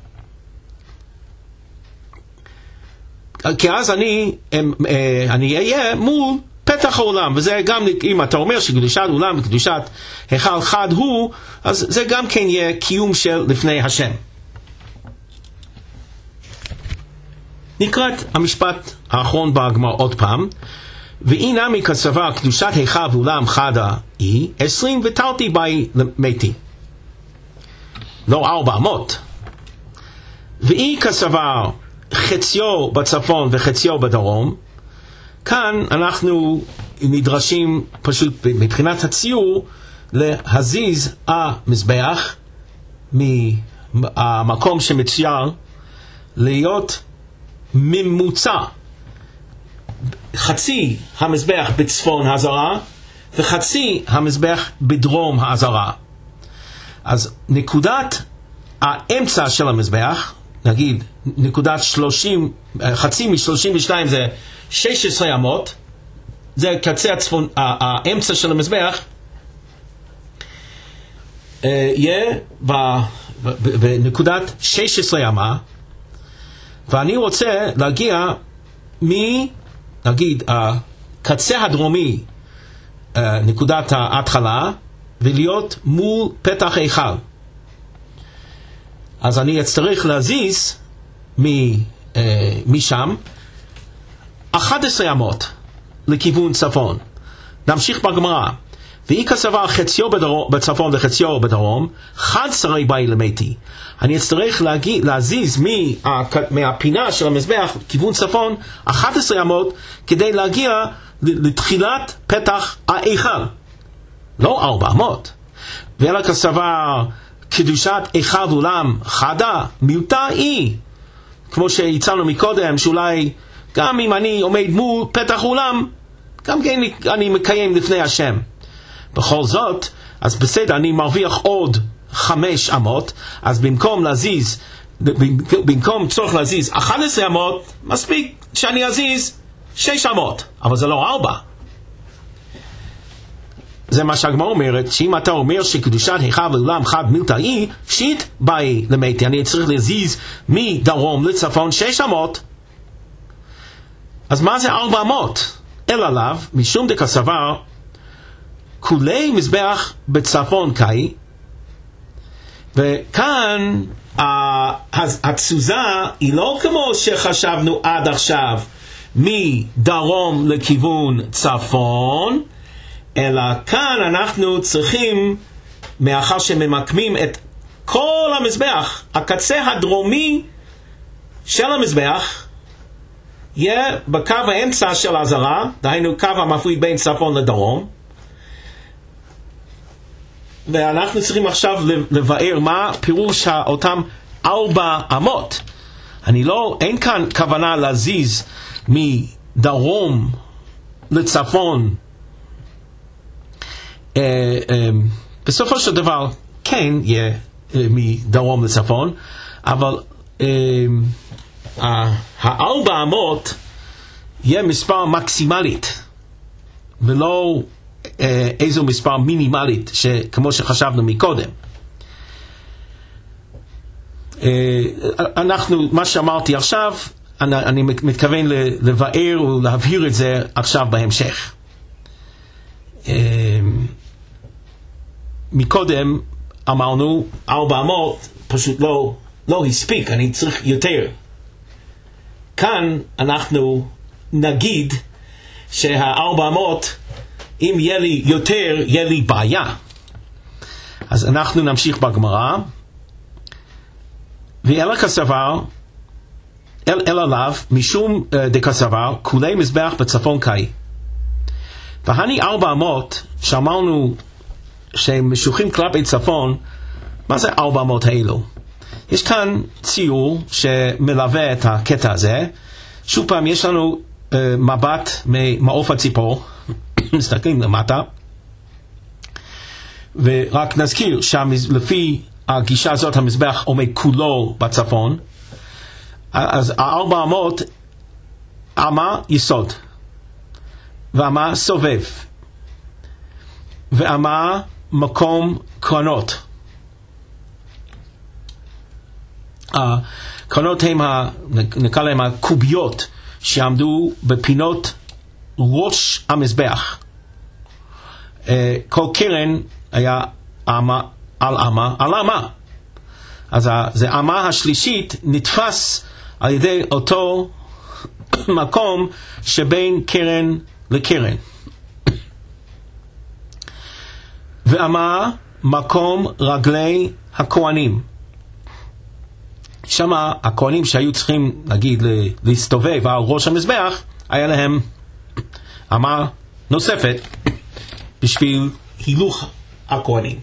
כי אז אני, אני אהיה מול פתח העולם, וזה גם, אם אתה אומר שקדושת עולם וקדושת היכל חד הוא, אז זה גם כן יהיה קיום של לפני השם. נקרא את המשפט האחרון בגמרא עוד פעם. ואינה מכסבה קדושת היכל ועולם חדה היא עשרים ותרתי בי למתי, לא ארבע אמות. ואי כסבה חציו בצפון וחציו בדרום, כאן אנחנו נדרשים פשוט מבחינת הציור להזיז המזבח מהמקום שמצויר להיות ממוצע, חצי המזבח בצפון העזרה וחצי המזבח בדרום העזרה. אז נקודת האמצע של המזבח, נגיד נקודת שלושים, חצי מ-שלושים ושתיים זה שש עשרה אמות, זה קצה הצפון, האמצע של המזבח, יהיה בנקודת שש עשרה אמה, ואני רוצה להגיע מ... נגיד, הקצה הדרומי, נקודת ההתחלה, ולהיות מול פתח היכל. אז אני אצטרך להזיז משם אחת עשרה אמות לכיוון צפון. נמשיך בגמרא. ואי כסבה חציו בדרום, בצפון וחציו בדרום, חד עשרה בי למתי. אני אצטרך להגיע, להזיז מה, מהפינה של המזבח כיוון צפון אחת עשרה אמות כדי להגיע לתחילת פתח ההיכל. לא ארבע אמות. ואלה כסבה קדושת היכל ועולם חדה, מיעוטה היא. כמו שהצענו מקודם, שאולי גם אם אני עומד מול פתח העולם, גם כן אני מקיים לפני השם. בכל זאת, אז בסדר, אני מרוויח עוד חמש אמות, אז במקום להזיז, במקום צורך להזיז אחת עשרה אמות, מספיק שאני אזיז שש אמות, אבל זה לא ארבע. זה מה שהגמרא אומרת, שאם אתה אומר שקדושת היכל ועולם חד מילתא היא, שיט באי למתי, אני צריך להזיז מדרום לצפון שש אמות. אז מה זה ארבע אמות? אלא עליו, משום דקסבר, כולי מזבח בצפון קאי, וכאן התזוזה היא לא כמו שחשבנו עד עכשיו, מדרום לכיוון צפון, אלא כאן אנחנו צריכים, מאחר שממקמים את כל המזבח, הקצה הדרומי של המזבח, יהיה בקו האמצע של העזרה, דהיינו קו המפריד בין צפון לדרום, ואנחנו צריכים עכשיו לבאר מה פירוש אותם ארבע אמות. אני לא, אין כאן כוונה להזיז מדרום לצפון. אה, אה, בסופו של דבר כן יהיה אה, מדרום לצפון, אבל אה, אה, הארבע אמות יהיה מספר מקסימלית ולא אה, איזו מספר מינימלית כמו שחשבנו מקודם. אה, אנחנו, מה שאמרתי עכשיו, אני, אני מתכוון לבאר ולהבהיר את זה עכשיו בהמשך. אה, מקודם אמרנו ארבע אמות פשוט לא, לא הספיק, אני צריך יותר. כאן אנחנו נגיד שהארבע אמות, אם יהיה לי יותר, יהיה לי בעיה. אז אנחנו נמשיך בגמרא. ואלה כסבר, אל, אל עליו, משום uh, דכסבר, כולי מזבח בצפון קאי. והני ארבע אמות, שאמרנו שהם משוחים כלפי צפון, מה זה ארבע אמות האלו? יש כאן ציור שמלווה את הקטע הזה, שוב פעם, יש לנו uh, מבט ממעוף הציפור, מסתכלים למטה, ורק נזכיר שלפי הגישה הזאת המזבח עומד כולו בצפון, אז הארבע אמות, אמה יסוד, ואמה סובב, ואמה מקום קרנות. הקרנות הם, נקרא להם הקוביות, שעמדו בפינות ראש המזבח. כל קרן היה אמה על אמה על אמה. אז זה אמה השלישית נתפס על ידי אותו מקום שבין קרן לקרן. ואמה מקום רגלי הכהנים. שם הכהנים שהיו צריכים, נגיד, להסתובב על ראש המזבח, היה להם אמה נוספת בשביל הילוך הכהנים.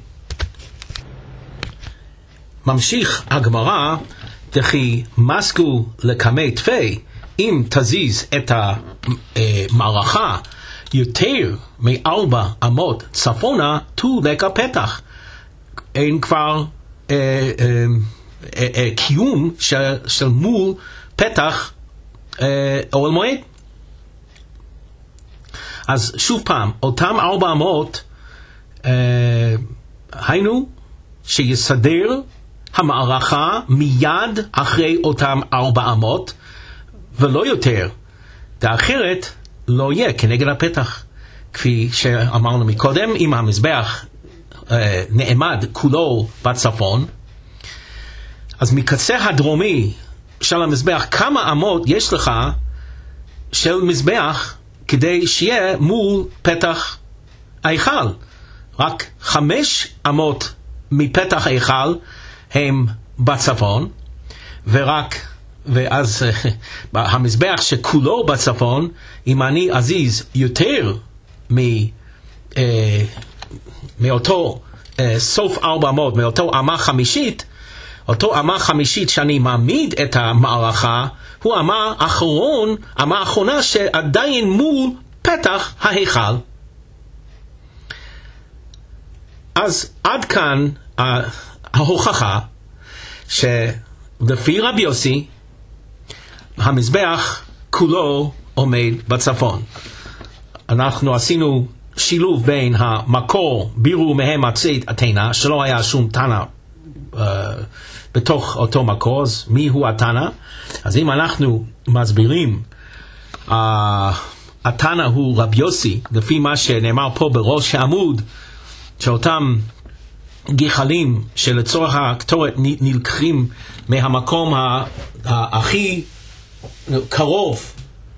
ממשיך הגמרא, דכי מסקו לקמי תפי, אם תזיז את המערכה יותר מארבע אמות צפונה, תו לק הפתח. אין כבר אה, אה, אה, אה, קיום של, של מול פתח אה, אוהל מועד. אז שוב פעם, אותם ארבע אמות, אה, היינו שיסדר המערכה מיד אחרי אותם ארבע אמות, ולא יותר. ואחרת לא יהיה כנגד הפתח. כפי שאמרנו מקודם, אם המזבח אה, נעמד כולו בצפון, אז מקצה הדרומי של המזבח, כמה אמות יש לך של מזבח כדי שיהיה מול פתח ההיכל? רק חמש אמות מפתח ההיכל הם בצפון, ורק, ואז המזבח שכולו בצפון, אם אני אזיז יותר מ, אה, מאותו אה, סוף ארבע מאות, מאותו אמה חמישית, אותו אמה חמישית שאני מעמיד את המערכה, הוא אמה אחרון, אמה אחרונה שעדיין מול פתח ההיכל. אז עד כאן ההוכחה שלפי רבי יוסי המזבח כולו עומד בצפון. אנחנו עשינו שילוב בין המקור בירו מהם עצית התנא, שלא היה שום תנא uh, בתוך אותו מקור, אז מי הוא התנא? אז אם אנחנו מסבירים uh, התנא הוא רבי יוסי, לפי מה שנאמר פה בראש העמוד, שאותם גחלים שלצורך הקטורת נלקחים מהמקום הכי קרוב,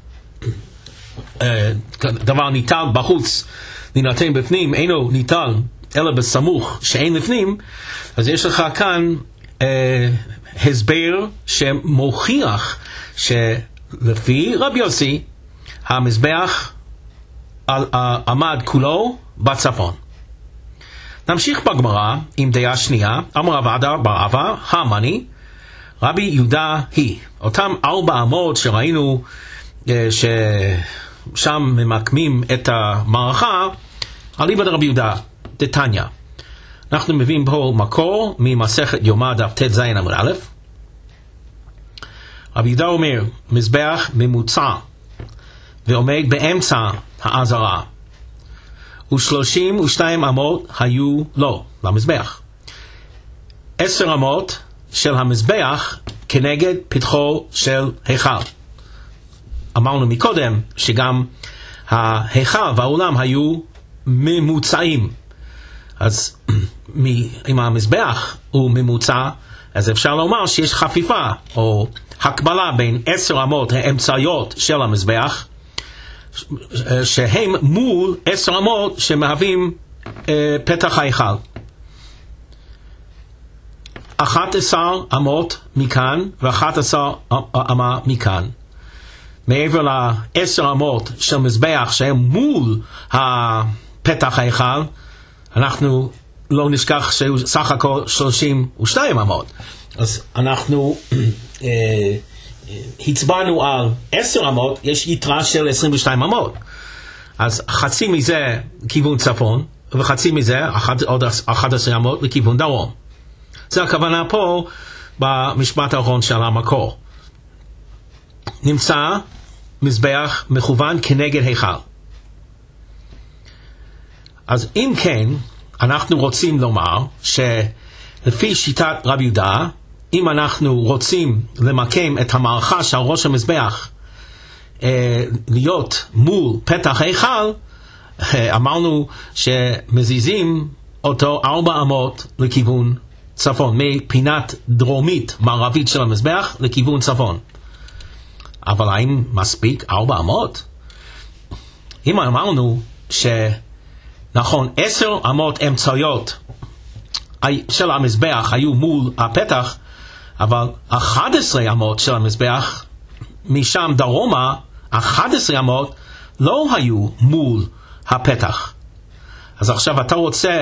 דבר ניטל בחוץ נינתן בפנים, אינו ניטל אלא בסמוך שאין לפנים, אז יש לך כאן אה, הסבר שמוכיח שלפי רבי יוסי המזבח על, אה, עמד כולו בצפון. נמשיך בגמרא עם דעה שנייה. אמר רב עדה בר אבא המני רבי יהודה היא. אותם ארבע אמות שראינו אה, ששם ממקמים את המערכה, אליבא דרבי יהודה דתניא. אנחנו מביאים פה מקור ממסכת יומא דף ט"ז עמוד א'. רבי יהודה אומר מזבח ממוצע ועומד באמצע העזרה, ושלושים ושתיים אמות היו לו, למזבח. עשר אמות של המזבח כנגד פתחו של היכל. אמרנו מקודם שגם ההיכל והעולם היו ממוצעים. אז אם המזבח הוא ממוצע, אז אפשר לומר שיש חפיפה או הקבלה בין עשר אמות האמצעיות של המזבח, שהם מול עשר אמות שמהווים אה, פתח ההיכל. אחת עשר אמות מכאן ואחת עשר אמה מכאן. מעבר לעשר אמות של מזבח שהם מול הפתח ההיכל, אנחנו לא נשכח שהוא סך הכל שלושים ושתיים אמות. אז אנחנו אה, הצבענו על עשר אמות, יש יתרה של עשרים ושתיים אמות. אז חצי מזה לכיוון צפון, וחצי מזה, אחד, עוד אחת עשרה אמות לכיוון דרום. זה הכוונה פה במשפט האחרון של המקור. נמצא מזבח מכוון כנגד היכל. אז אם כן, אנחנו רוצים לומר שלפי שיטת רבי יהודה, אם אנחנו רוצים למקם את המערכה של ראש המזבח אה, להיות מול פתח היכל, אה, אמרנו שמזיזים אותו ארבע אמות לכיוון צפון, מפינת דרומית מערבית של המזבח לכיוון צפון. אבל האם מספיק ארבע אמות? אם אמרנו שנכון, עשר אמות אמצעיות של המזבח היו מול הפתח, אבל אחד עשר אמות של המזבח משם דרומה, אחד עשר אמות לא היו מול הפתח. אז עכשיו אתה רוצה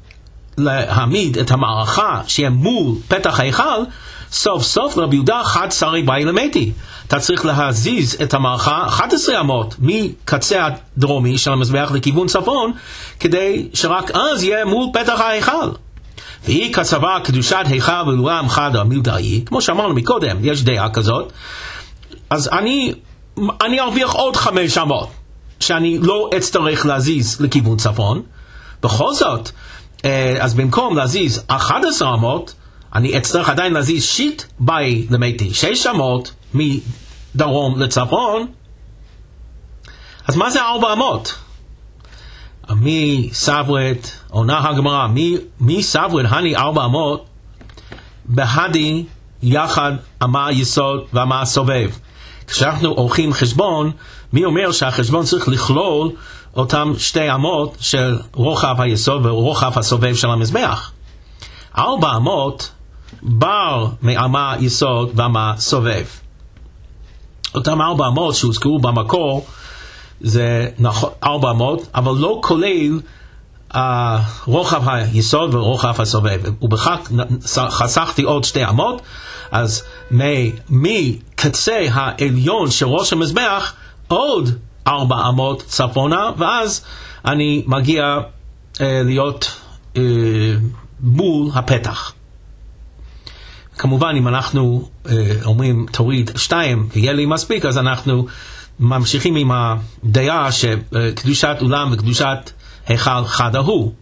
להעמיד את המערכה שיהיה מול פתח ההיכל, סוף סוף רבי יהודה חד שרי באי למתי. אתה צריך להזיז את המערכה אחת עשרה אמות מקצה הדרומי של המזבח לכיוון צפון, כדי שרק אז יהיה מול פתח ההיכל. והיא כסבה קדושת היכל ולעולם חדה מילדאי, כמו שאמרנו מקודם, יש דעה כזאת. אז אני, אני ארוויח עוד חמש אמות, שאני לא אצטרך להזיז לכיוון צפון. בכל זאת, אז במקום להזיז אחת עשרה אמות, אני אצטרך עדיין להזיז שיט באי למתי, שש אמות מדרום לצפון. אז מה זה ארבע אמות? מי סברת, עונה הגמרא, מי, מי סברת הני ארבע אמות, בהדי יחד אמה יסוד ואמה סובב. כשאנחנו עורכים חשבון, מי אומר שהחשבון צריך לכלול אותם שתי אמות של רוחב היסוד ורוחב הסובב של המזבח? ארבע אמות בר מאמה יסוד ואמה סובב. אותם ארבע אמות שהוזכרו במקור זה ארבע אמות, אבל לא כולל uh, רוחב היסוד ורוחב הסובב. ובכך חסכתי עוד שתי אמות. אז מקצה העליון של ראש המזבח עוד ארבע אמות צפונה, ואז אני מגיע uh, להיות uh, מול הפתח. כמובן, אם אנחנו uh, אומרים תוריד שתיים ויהיה לי מספיק, אז אנחנו ממשיכים עם הדעה שקדושת אולם וקדושת היכל חדה הוא.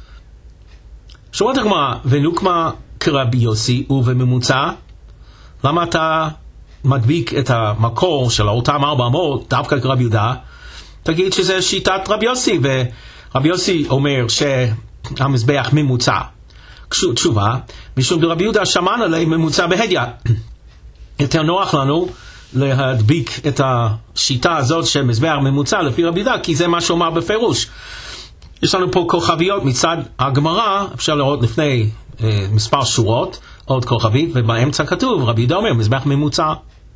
שואלת הגמרא, ונוקמה כרבי יוסי ובממוצע, למה אתה מדביק את המקור של אותם ארבע אמות דווקא כרבי יהודה? תגיד שזה שיטת רבי יוסי, ורבי יוסי אומר שהמזבח ממוצע. תשובה, משום דרבי יהודה שמען עלי ממוצע בהדיא. יותר נוח לנו להדביק את השיטה הזאת של מזבח ממוצע לפי רבי יהודה, כי זה מה שאומר בפירוש. יש לנו פה כוכביות מצד הגמרא, אפשר לראות לפני אה, מספר שורות, עוד כוכבית, ובאמצע כתוב, רבי יהודה אומר, מזבח ממוצע.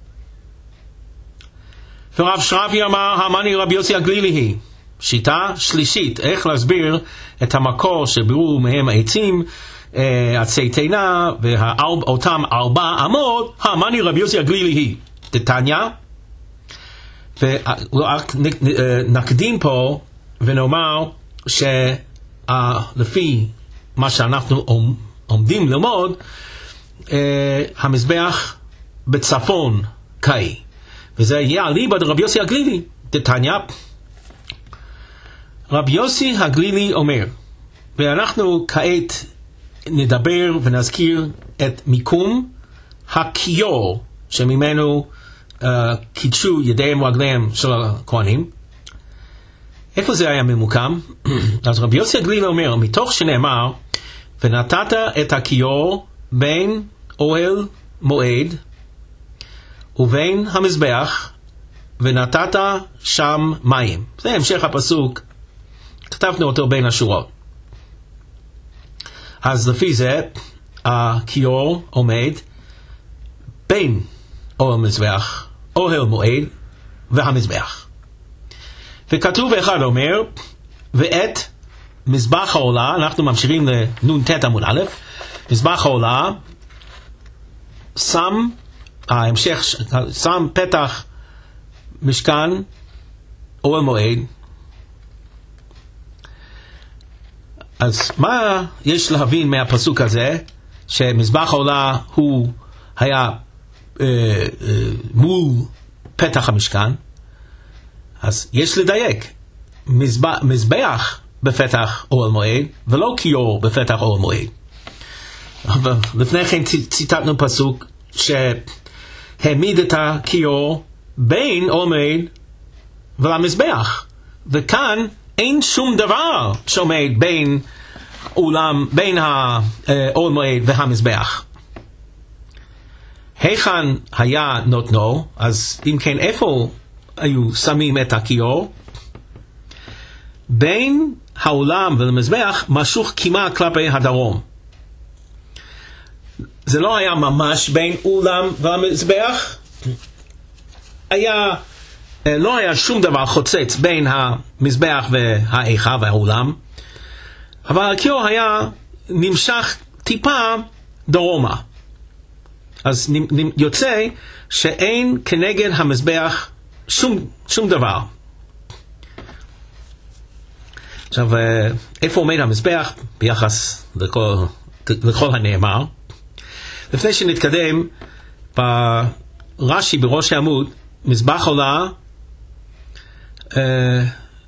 ורב שרפי אמר, המני רבי יוסי הגלילי היא. שיטה שלישית, איך להסביר את המקור שבירו מהם העצים, אה, עצי תאנה, ואותם ארבע אמות, המני רבי יוסי הגלילי היא. תתניא, ורק נקדים פה ונאמר שלפי מה שאנחנו עומדים ללמוד, המזבח בצפון קאי, וזה יהיה אליבא דרבי יוסי הגלילי. תתניא, רבי יוסי הגלילי אומר, ואנחנו כעת נדבר ונזכיר את מיקום הכיור שממנו uh, קידשו ידיהם ורגליהם של הכהנים. איפה זה היה ממוקם? אז רבי יוסי הגלילי אומר, מתוך שנאמר, ונתת את הכיור בין אוהל מועד ובין המזבח, ונתת שם מים. זה המשך הפסוק, כתבנו אותו בין השורות. אז לפי זה, הכיור עומד בין אוהל מזבח, אוהל מועד והמזבח. וכתוב אחד אומר, ואת מזבח העולה, אנחנו ממשיכים לנון ת' עמוד א', מזבח העולה שם ההמשך, שם פתח משכן, אוהל מועד. אז מה יש להבין מהפסוק הזה, שמזבח העולה הוא היה אה, אה, מול פתח המשכן? אז יש לדייק, מזבח, מזבח בפתח אוהל מועד, ולא כיור בפתח אוהל מועד. אבל לפני כן ציטטנו פסוק שהעמיד את הכיור בין אוהל מועד ולמזבח, וכאן אין שום דבר שעומד בין אולם, בין האוהל מועד והמזבח. היכן היה נותנו? אז אם כן, איפה היו שמים את הכיור? בין האולם ולמזבח משוך כמעט כלפי הדרום. זה לא היה ממש בין אולם ולמזבח, היה, לא היה שום דבר חוצץ בין המזבח והאיכה והאולם, אבל הכיור היה נמשך טיפה דרומה. אז יוצא שאין כנגד המזבח שום, שום דבר. עכשיו, איפה עומד המזבח ביחס לכל, לכל הנאמר? לפני שנתקדם, ברש"י בראש העמוד, מזבח עולה אה,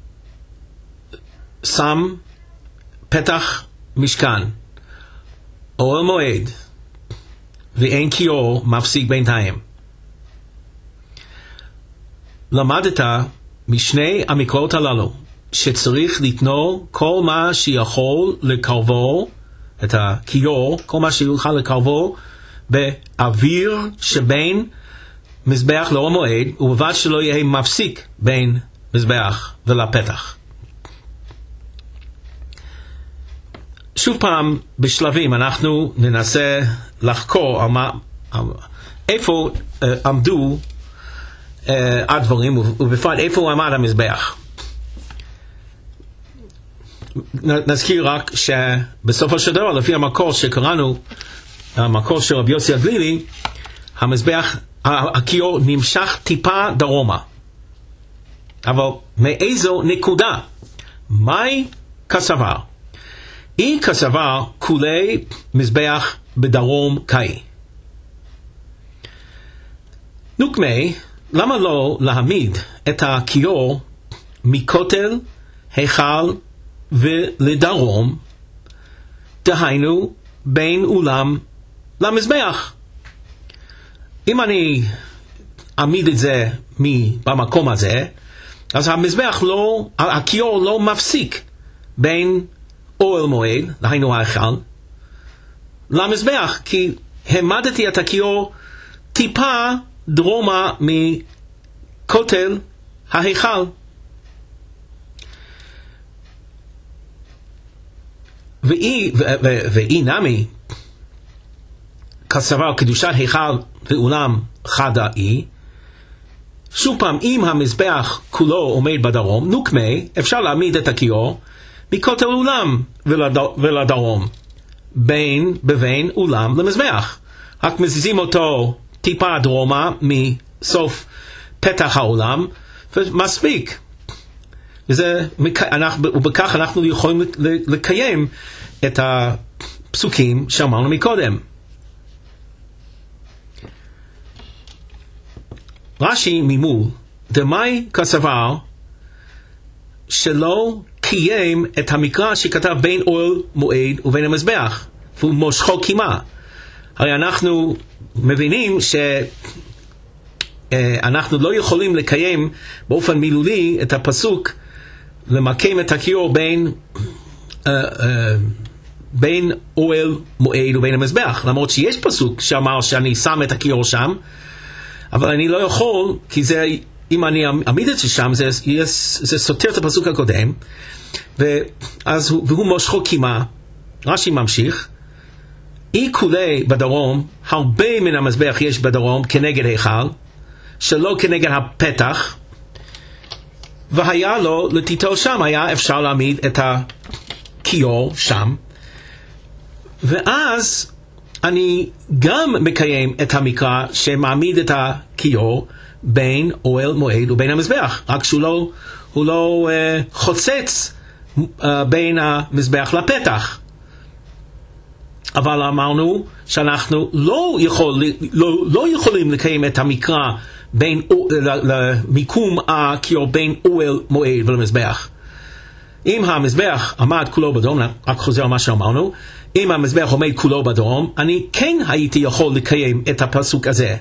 שם פתח משכן, אוהל מועד, ואין כיור מפסיק בינתיים. למדת משני המקורות הללו שצריך לתנוע כל מה שיכול לקרבו, את הכיור, כל מה שיוכל לקרבו באוויר שבין מזבח לאוהל מועד, ובלבד שלא יהיה מפסיק בין מזבח ולפתח. שוב פעם, בשלבים אנחנו ננסה לחקור על מה, על איפה uh, עמדו uh, הדברים, ובפרט איפה עמד המזבח. נזכיר רק שבסופו של דבר, לפי המקור שקראנו, המקור של רבי יוסי הגלילי, המזבח, הכיור נמשך טיפה דרומה. אבל מאיזו נקודה? מהי כסבר? אי כסבר כולי מזבח בדרום קאי. נוקמי, למה לא להעמיד את הכיור מכותל, היכל ולדרום, דהיינו בין אולם למזבח? אם אני אעמיד את זה במקום הזה, אז המזבח לא, הכיור לא מפסיק בין אוהל מועד, דהיינו ההיכל, למזבח, כי העמדתי את הכיור טיפה דרומה מכותל ההיכל. ואי, ואי נמי, כסבר קדושת היכל ואולם חדה אי, שוב פעם, אם המזבח כולו עומד בדרום, נוקמי, אפשר להעמיד את הכיור מכותל אולם ולדרום, בין בבין אולם למזבח. רק מזיזים אותו טיפה דרומה מסוף פתח האולם, ומספיק. וזה, ובכך אנחנו יכולים לקיים את הפסוקים שאמרנו מקודם. רש"י ממול, דמאי כסבר שלא קיים את המקרא שכתב בין אוהל מועד ובין המזבח, והוא מושכו קימה. הרי אנחנו מבינים שאנחנו לא יכולים לקיים באופן מילולי את הפסוק למקם את הכיור בין uh, uh, בין אוהל מועד ובין המזבח, למרות שיש פסוק שאמר שאני שם את הכיור שם, אבל אני לא יכול, כי זה, אם אני אעמיד את זה שם, זה, זה, זה סותר את הפסוק הקודם, ואז הוא, והוא מושכו קימה. רש"י ממשיך, אי כולי בדרום, הרבה מן המזבח יש בדרום כנגד היכל, שלא כנגד הפתח, והיה לו לתיתו שם, היה אפשר להעמיד את הכיור שם, ואז אני גם מקיים את המקרא שמעמיד את הכיור בין אוהל מועד ובין המזבח, רק שהוא לא, הוא לא uh, חוצץ uh, בין המזבח לפתח. אבל אמרנו שאנחנו לא, יכול, לא, לא יכולים לקיים את המקרא בין, למיקום הכיור בין אוהל מועד ולמזבח. אם המזבח עמד כולו בדרום, רק חוזר מה שאמרנו, אם המזבח עומד כולו בדרום, אני כן הייתי יכול לקיים את הפסוק הזה.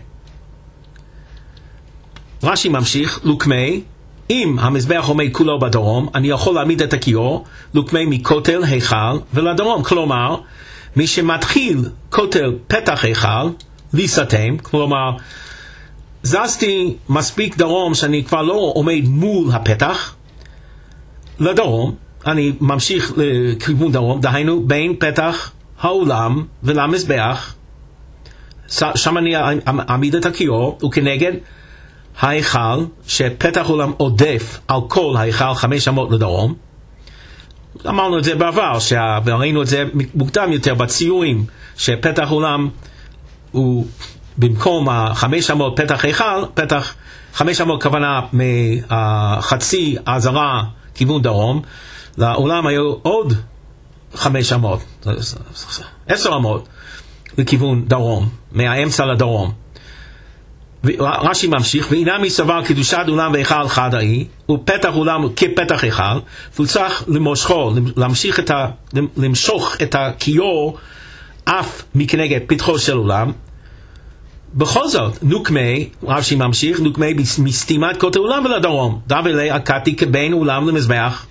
רש"י ממשיך, לוקמי, אם המזבח עומד כולו בדרום, אני יכול להעמיד את הכיור, לוקמי מכותל היכל ולדרום. כלומר, מי שמתחיל כותל פתח היכל, ליסתם, כלומר, זזתי מספיק דרום שאני כבר לא עומד מול הפתח, לדרום, אני ממשיך לכיוון דרום, דהיינו בין פתח האולם ולמזבח, שם אני אעמיד את הכיור, וכנגד ההיכל, שפתח האולם עודף על כל ההיכל חמש אמות לדרום. אמרנו את זה בעבר, וראינו את זה מוקדם יותר בציורים, שפתח האולם הוא במקום החמש אמות פתח היכל, פתח חמש אמות כוונה מחצי העזרה כיוון דרום, לעולם היו עוד חמש אמות, עשר אמות לכיוון דרום, מהאמצע לדרום. רש"י ממשיך, והנה מסבר קדושת אולם והיכל חד האי, ופתח אולם כפתח היכל, והוא צריך למושכו, להמשיך את ה, למשוך את הכיור אף מכנגד פתחו של אולם. בכל זאת, נוקמי, רש"י ממשיך, נוקמי מסתימת כותל אולם ולדרום, דבלי עקתי כבין אולם למזבח.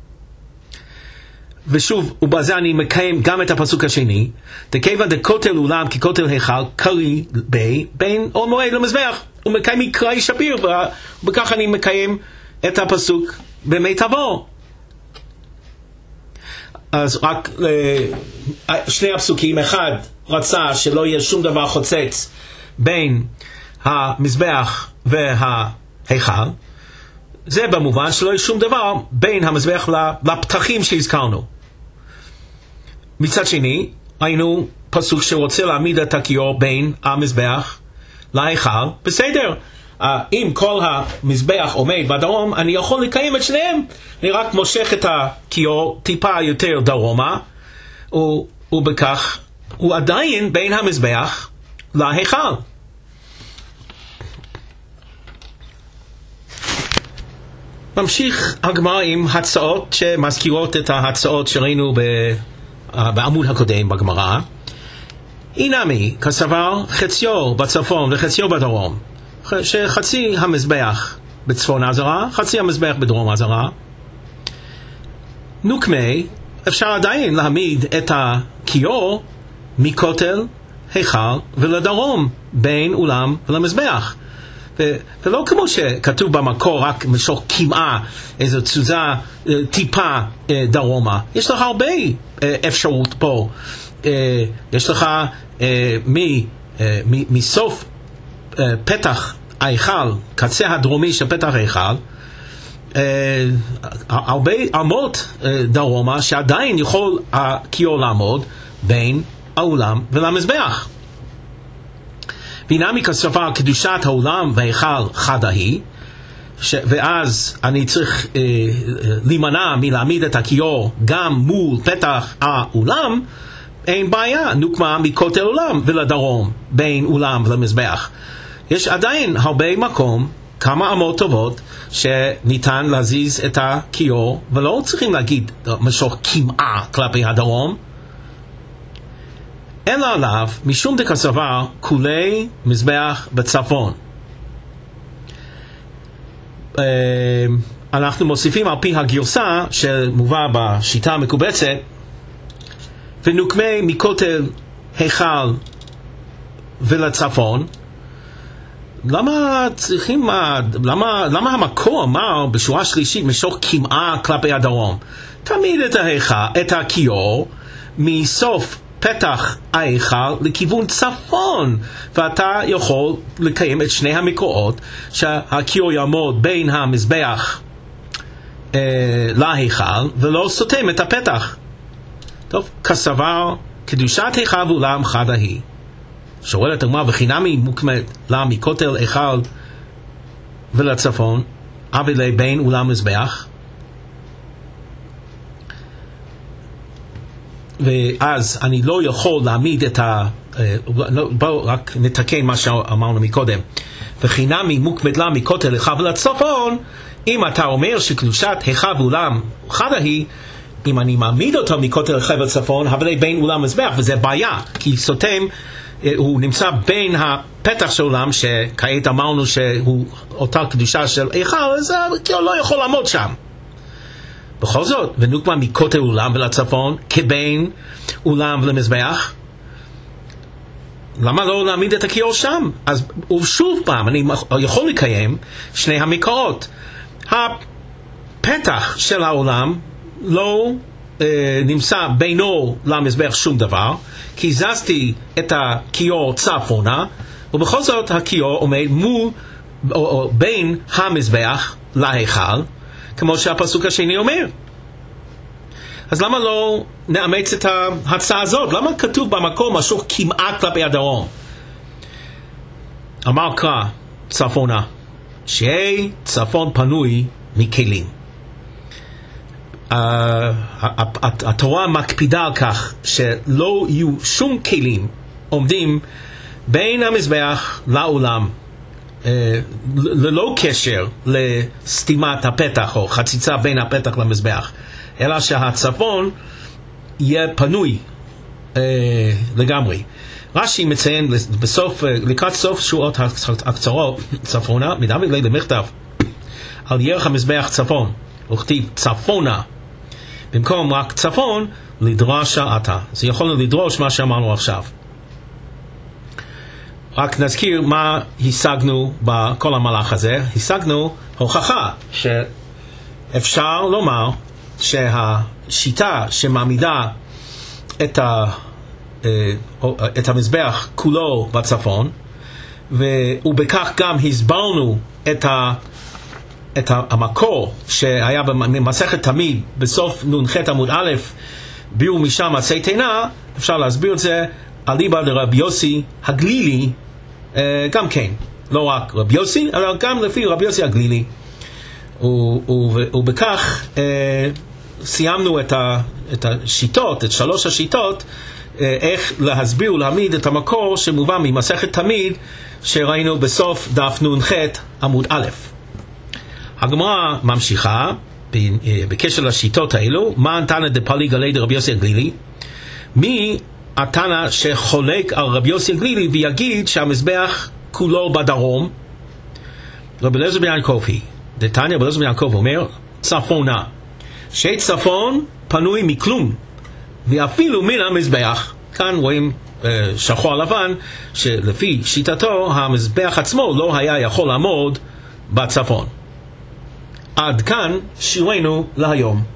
ושוב, ובזה אני מקיים גם את הפסוק השני, דכיוון דכותל אולם ככותל היכל קרי בי בין אוהל מועד למזבח, ומקיים מקראי שפיר, ובכך אני מקיים את הפסוק במיטבו. אז רק שני הפסוקים, אחד רצה שלא יהיה שום דבר חוצץ בין המזבח וההיכל, זה במובן שלא יהיה שום דבר בין המזבח לפתחים שהזכרנו. מצד שני, היינו פסוק שרוצה להעמיד את הכיור בין המזבח להיכל, בסדר. אם כל המזבח עומד בדרום, אני יכול לקיים את שניהם. אני רק מושך את הכיור טיפה יותר דרומה, ובכך הוא עדיין בין המזבח להיכל. ממשיך הגמרא עם הצעות שמזכירות את ההצעות שראינו בעמוד הקודם בגמרא. אינמי, כסבר חציו בצפון וחציו בדרום, שחצי המזבח בצפון עזרה, חצי המזבח בדרום עזרה. נוקמי, אפשר עדיין להעמיד את הכיור מכותל היכל ולדרום, בין אולם ולמזבח. ולא כמו שכתוב במקור, רק משוך כמעה, איזו תזוזה טיפה דרומה. יש לך הרבה אפשרות פה. יש לך מסוף פתח ההיכל, קצה הדרומי של פתח ההיכל, הרבה אמות דרומה שעדיין יכול הכיור לעמוד בין האולם ולמזבח. והנה מכסבר קדושת העולם וההיכל חד ההיא, ואז אני צריך אה, להימנע מלהעמיד את הכיור גם מול פתח האולם, אין בעיה, נוקמה מכותל עולם ולדרום, בין אולם ולמזבח. יש עדיין הרבה מקום, כמה אמות טובות, שניתן להזיז את הכיור, ולא צריכים להגיד משוך כמעה כלפי הדרום, אלא עליו, משום דכסבר, כולי מזבח בצפון. אנחנו מוסיפים על פי הגרסה שמובא בשיטה המקובצת, ונוקמי מכותל היכל ולצפון. למה צריכים, למה, למה המקור אמר בשורה שלישית משוך כמעה כלפי הדרום? תמיד את ההיכל, את הכיור, מסוף פתח ההיכל לכיוון צפון, ואתה יכול לקיים את שני המקורות, שהכיור יעמוד בין המזבח אה, להיכל ולא סותם את הפתח. טוב, כסבר קדושת היכל ואולם חדה היא. שואלת הגמרא, וחינמי מוקמת לה מכותל היכל ולצפון, אבל לבין אולם מזבח. ואז אני לא יכול להעמיד את ה... בואו רק נתקן מה שאמרנו מקודם. וחינמי מוקמת לה מכותל היכל ולצפון, אם אתה אומר שקדושת היכל ואולם חדה היא, אם אני מעמיד אותו מכותל היכל ולצפון, אבל בין אולם מזבח, וזה בעיה, כי סותם, הוא נמצא בין הפתח של אולם, שכעת אמרנו שהוא אותה קדושה של היכל, אז הוא לא יכול לעמוד שם. בכל זאת, ונוקמה מכותל אולם ולצפון, כבין אולם ולמזבח, למה לא להעמיד את הכיור שם? אז שוב פעם, אני יכול לקיים שני המקורות. הפתח של העולם לא אה, נמצא בינו למזבח שום דבר, כי זזתי את הכיור צפונה, ובכל זאת הכיור עומד מול, או, או בין המזבח להיכל, כמו שהפסוק השני אומר. אז למה לא נאמץ את ההצעה הזאת? למה כתוב במקום משהו כמעט כלפי הדרום? אמר קרא צפונה, שיהיה צפון פנוי מכלים. Uh, התורה מקפידה על כך שלא יהיו שום כלים עומדים בין המזבח לעולם, uh, ללא קשר לסתימת הפתח או חציצה בין הפתח למזבח, אלא שהצפון יהיה פנוי uh, לגמרי. רש"י מציין בסוף, לקראת סוף שורות הקצרות צפונה, מדוד למכתב על ירך המזבח צפון, וכתיב צפונה במקום רק צפון, לדרוש אתה. זה יכול לדרוש מה שאמרנו עכשיו. רק נזכיר מה השגנו בכל המהלך הזה. השגנו הוכחה שאפשר לומר שהשיטה שמעמידה את, ה, את המזבח כולו בצפון, ובכך גם הסברנו את ה את המקור שהיה במסכת תמיד בסוף נ"ח עמוד א', ביאור משם עצי תאנה, אפשר להסביר את זה אליבא דרבי יוסי הגלילי, גם כן, לא רק רבי יוסי, אבל גם לפי רבי יוסי הגלילי. ובכך סיימנו את השיטות, את שלוש השיטות, איך להסביר ולהעמיד את המקור שמובא ממסכת תמיד שראינו בסוף דף נ"ח עמוד א'. הגמרא ממשיכה בקשר לשיטות האלו. מה התנא דפליג עלי דרבי יוסי הגלילי? מי התנא שחולק על רבי יוסי הגלילי ויגיד שהמזבח כולו בדרום? רבי אליעזר בן יעקב היא דתניא. רבי אליעזר בן יעקב אומר צפונה, שצפון פנוי מכלום ואפילו מן המזבח. כאן רואים שחור לבן שלפי שיטתו המזבח עצמו לא היה יכול לעמוד בצפון. עד כאן שיעורנו להיום.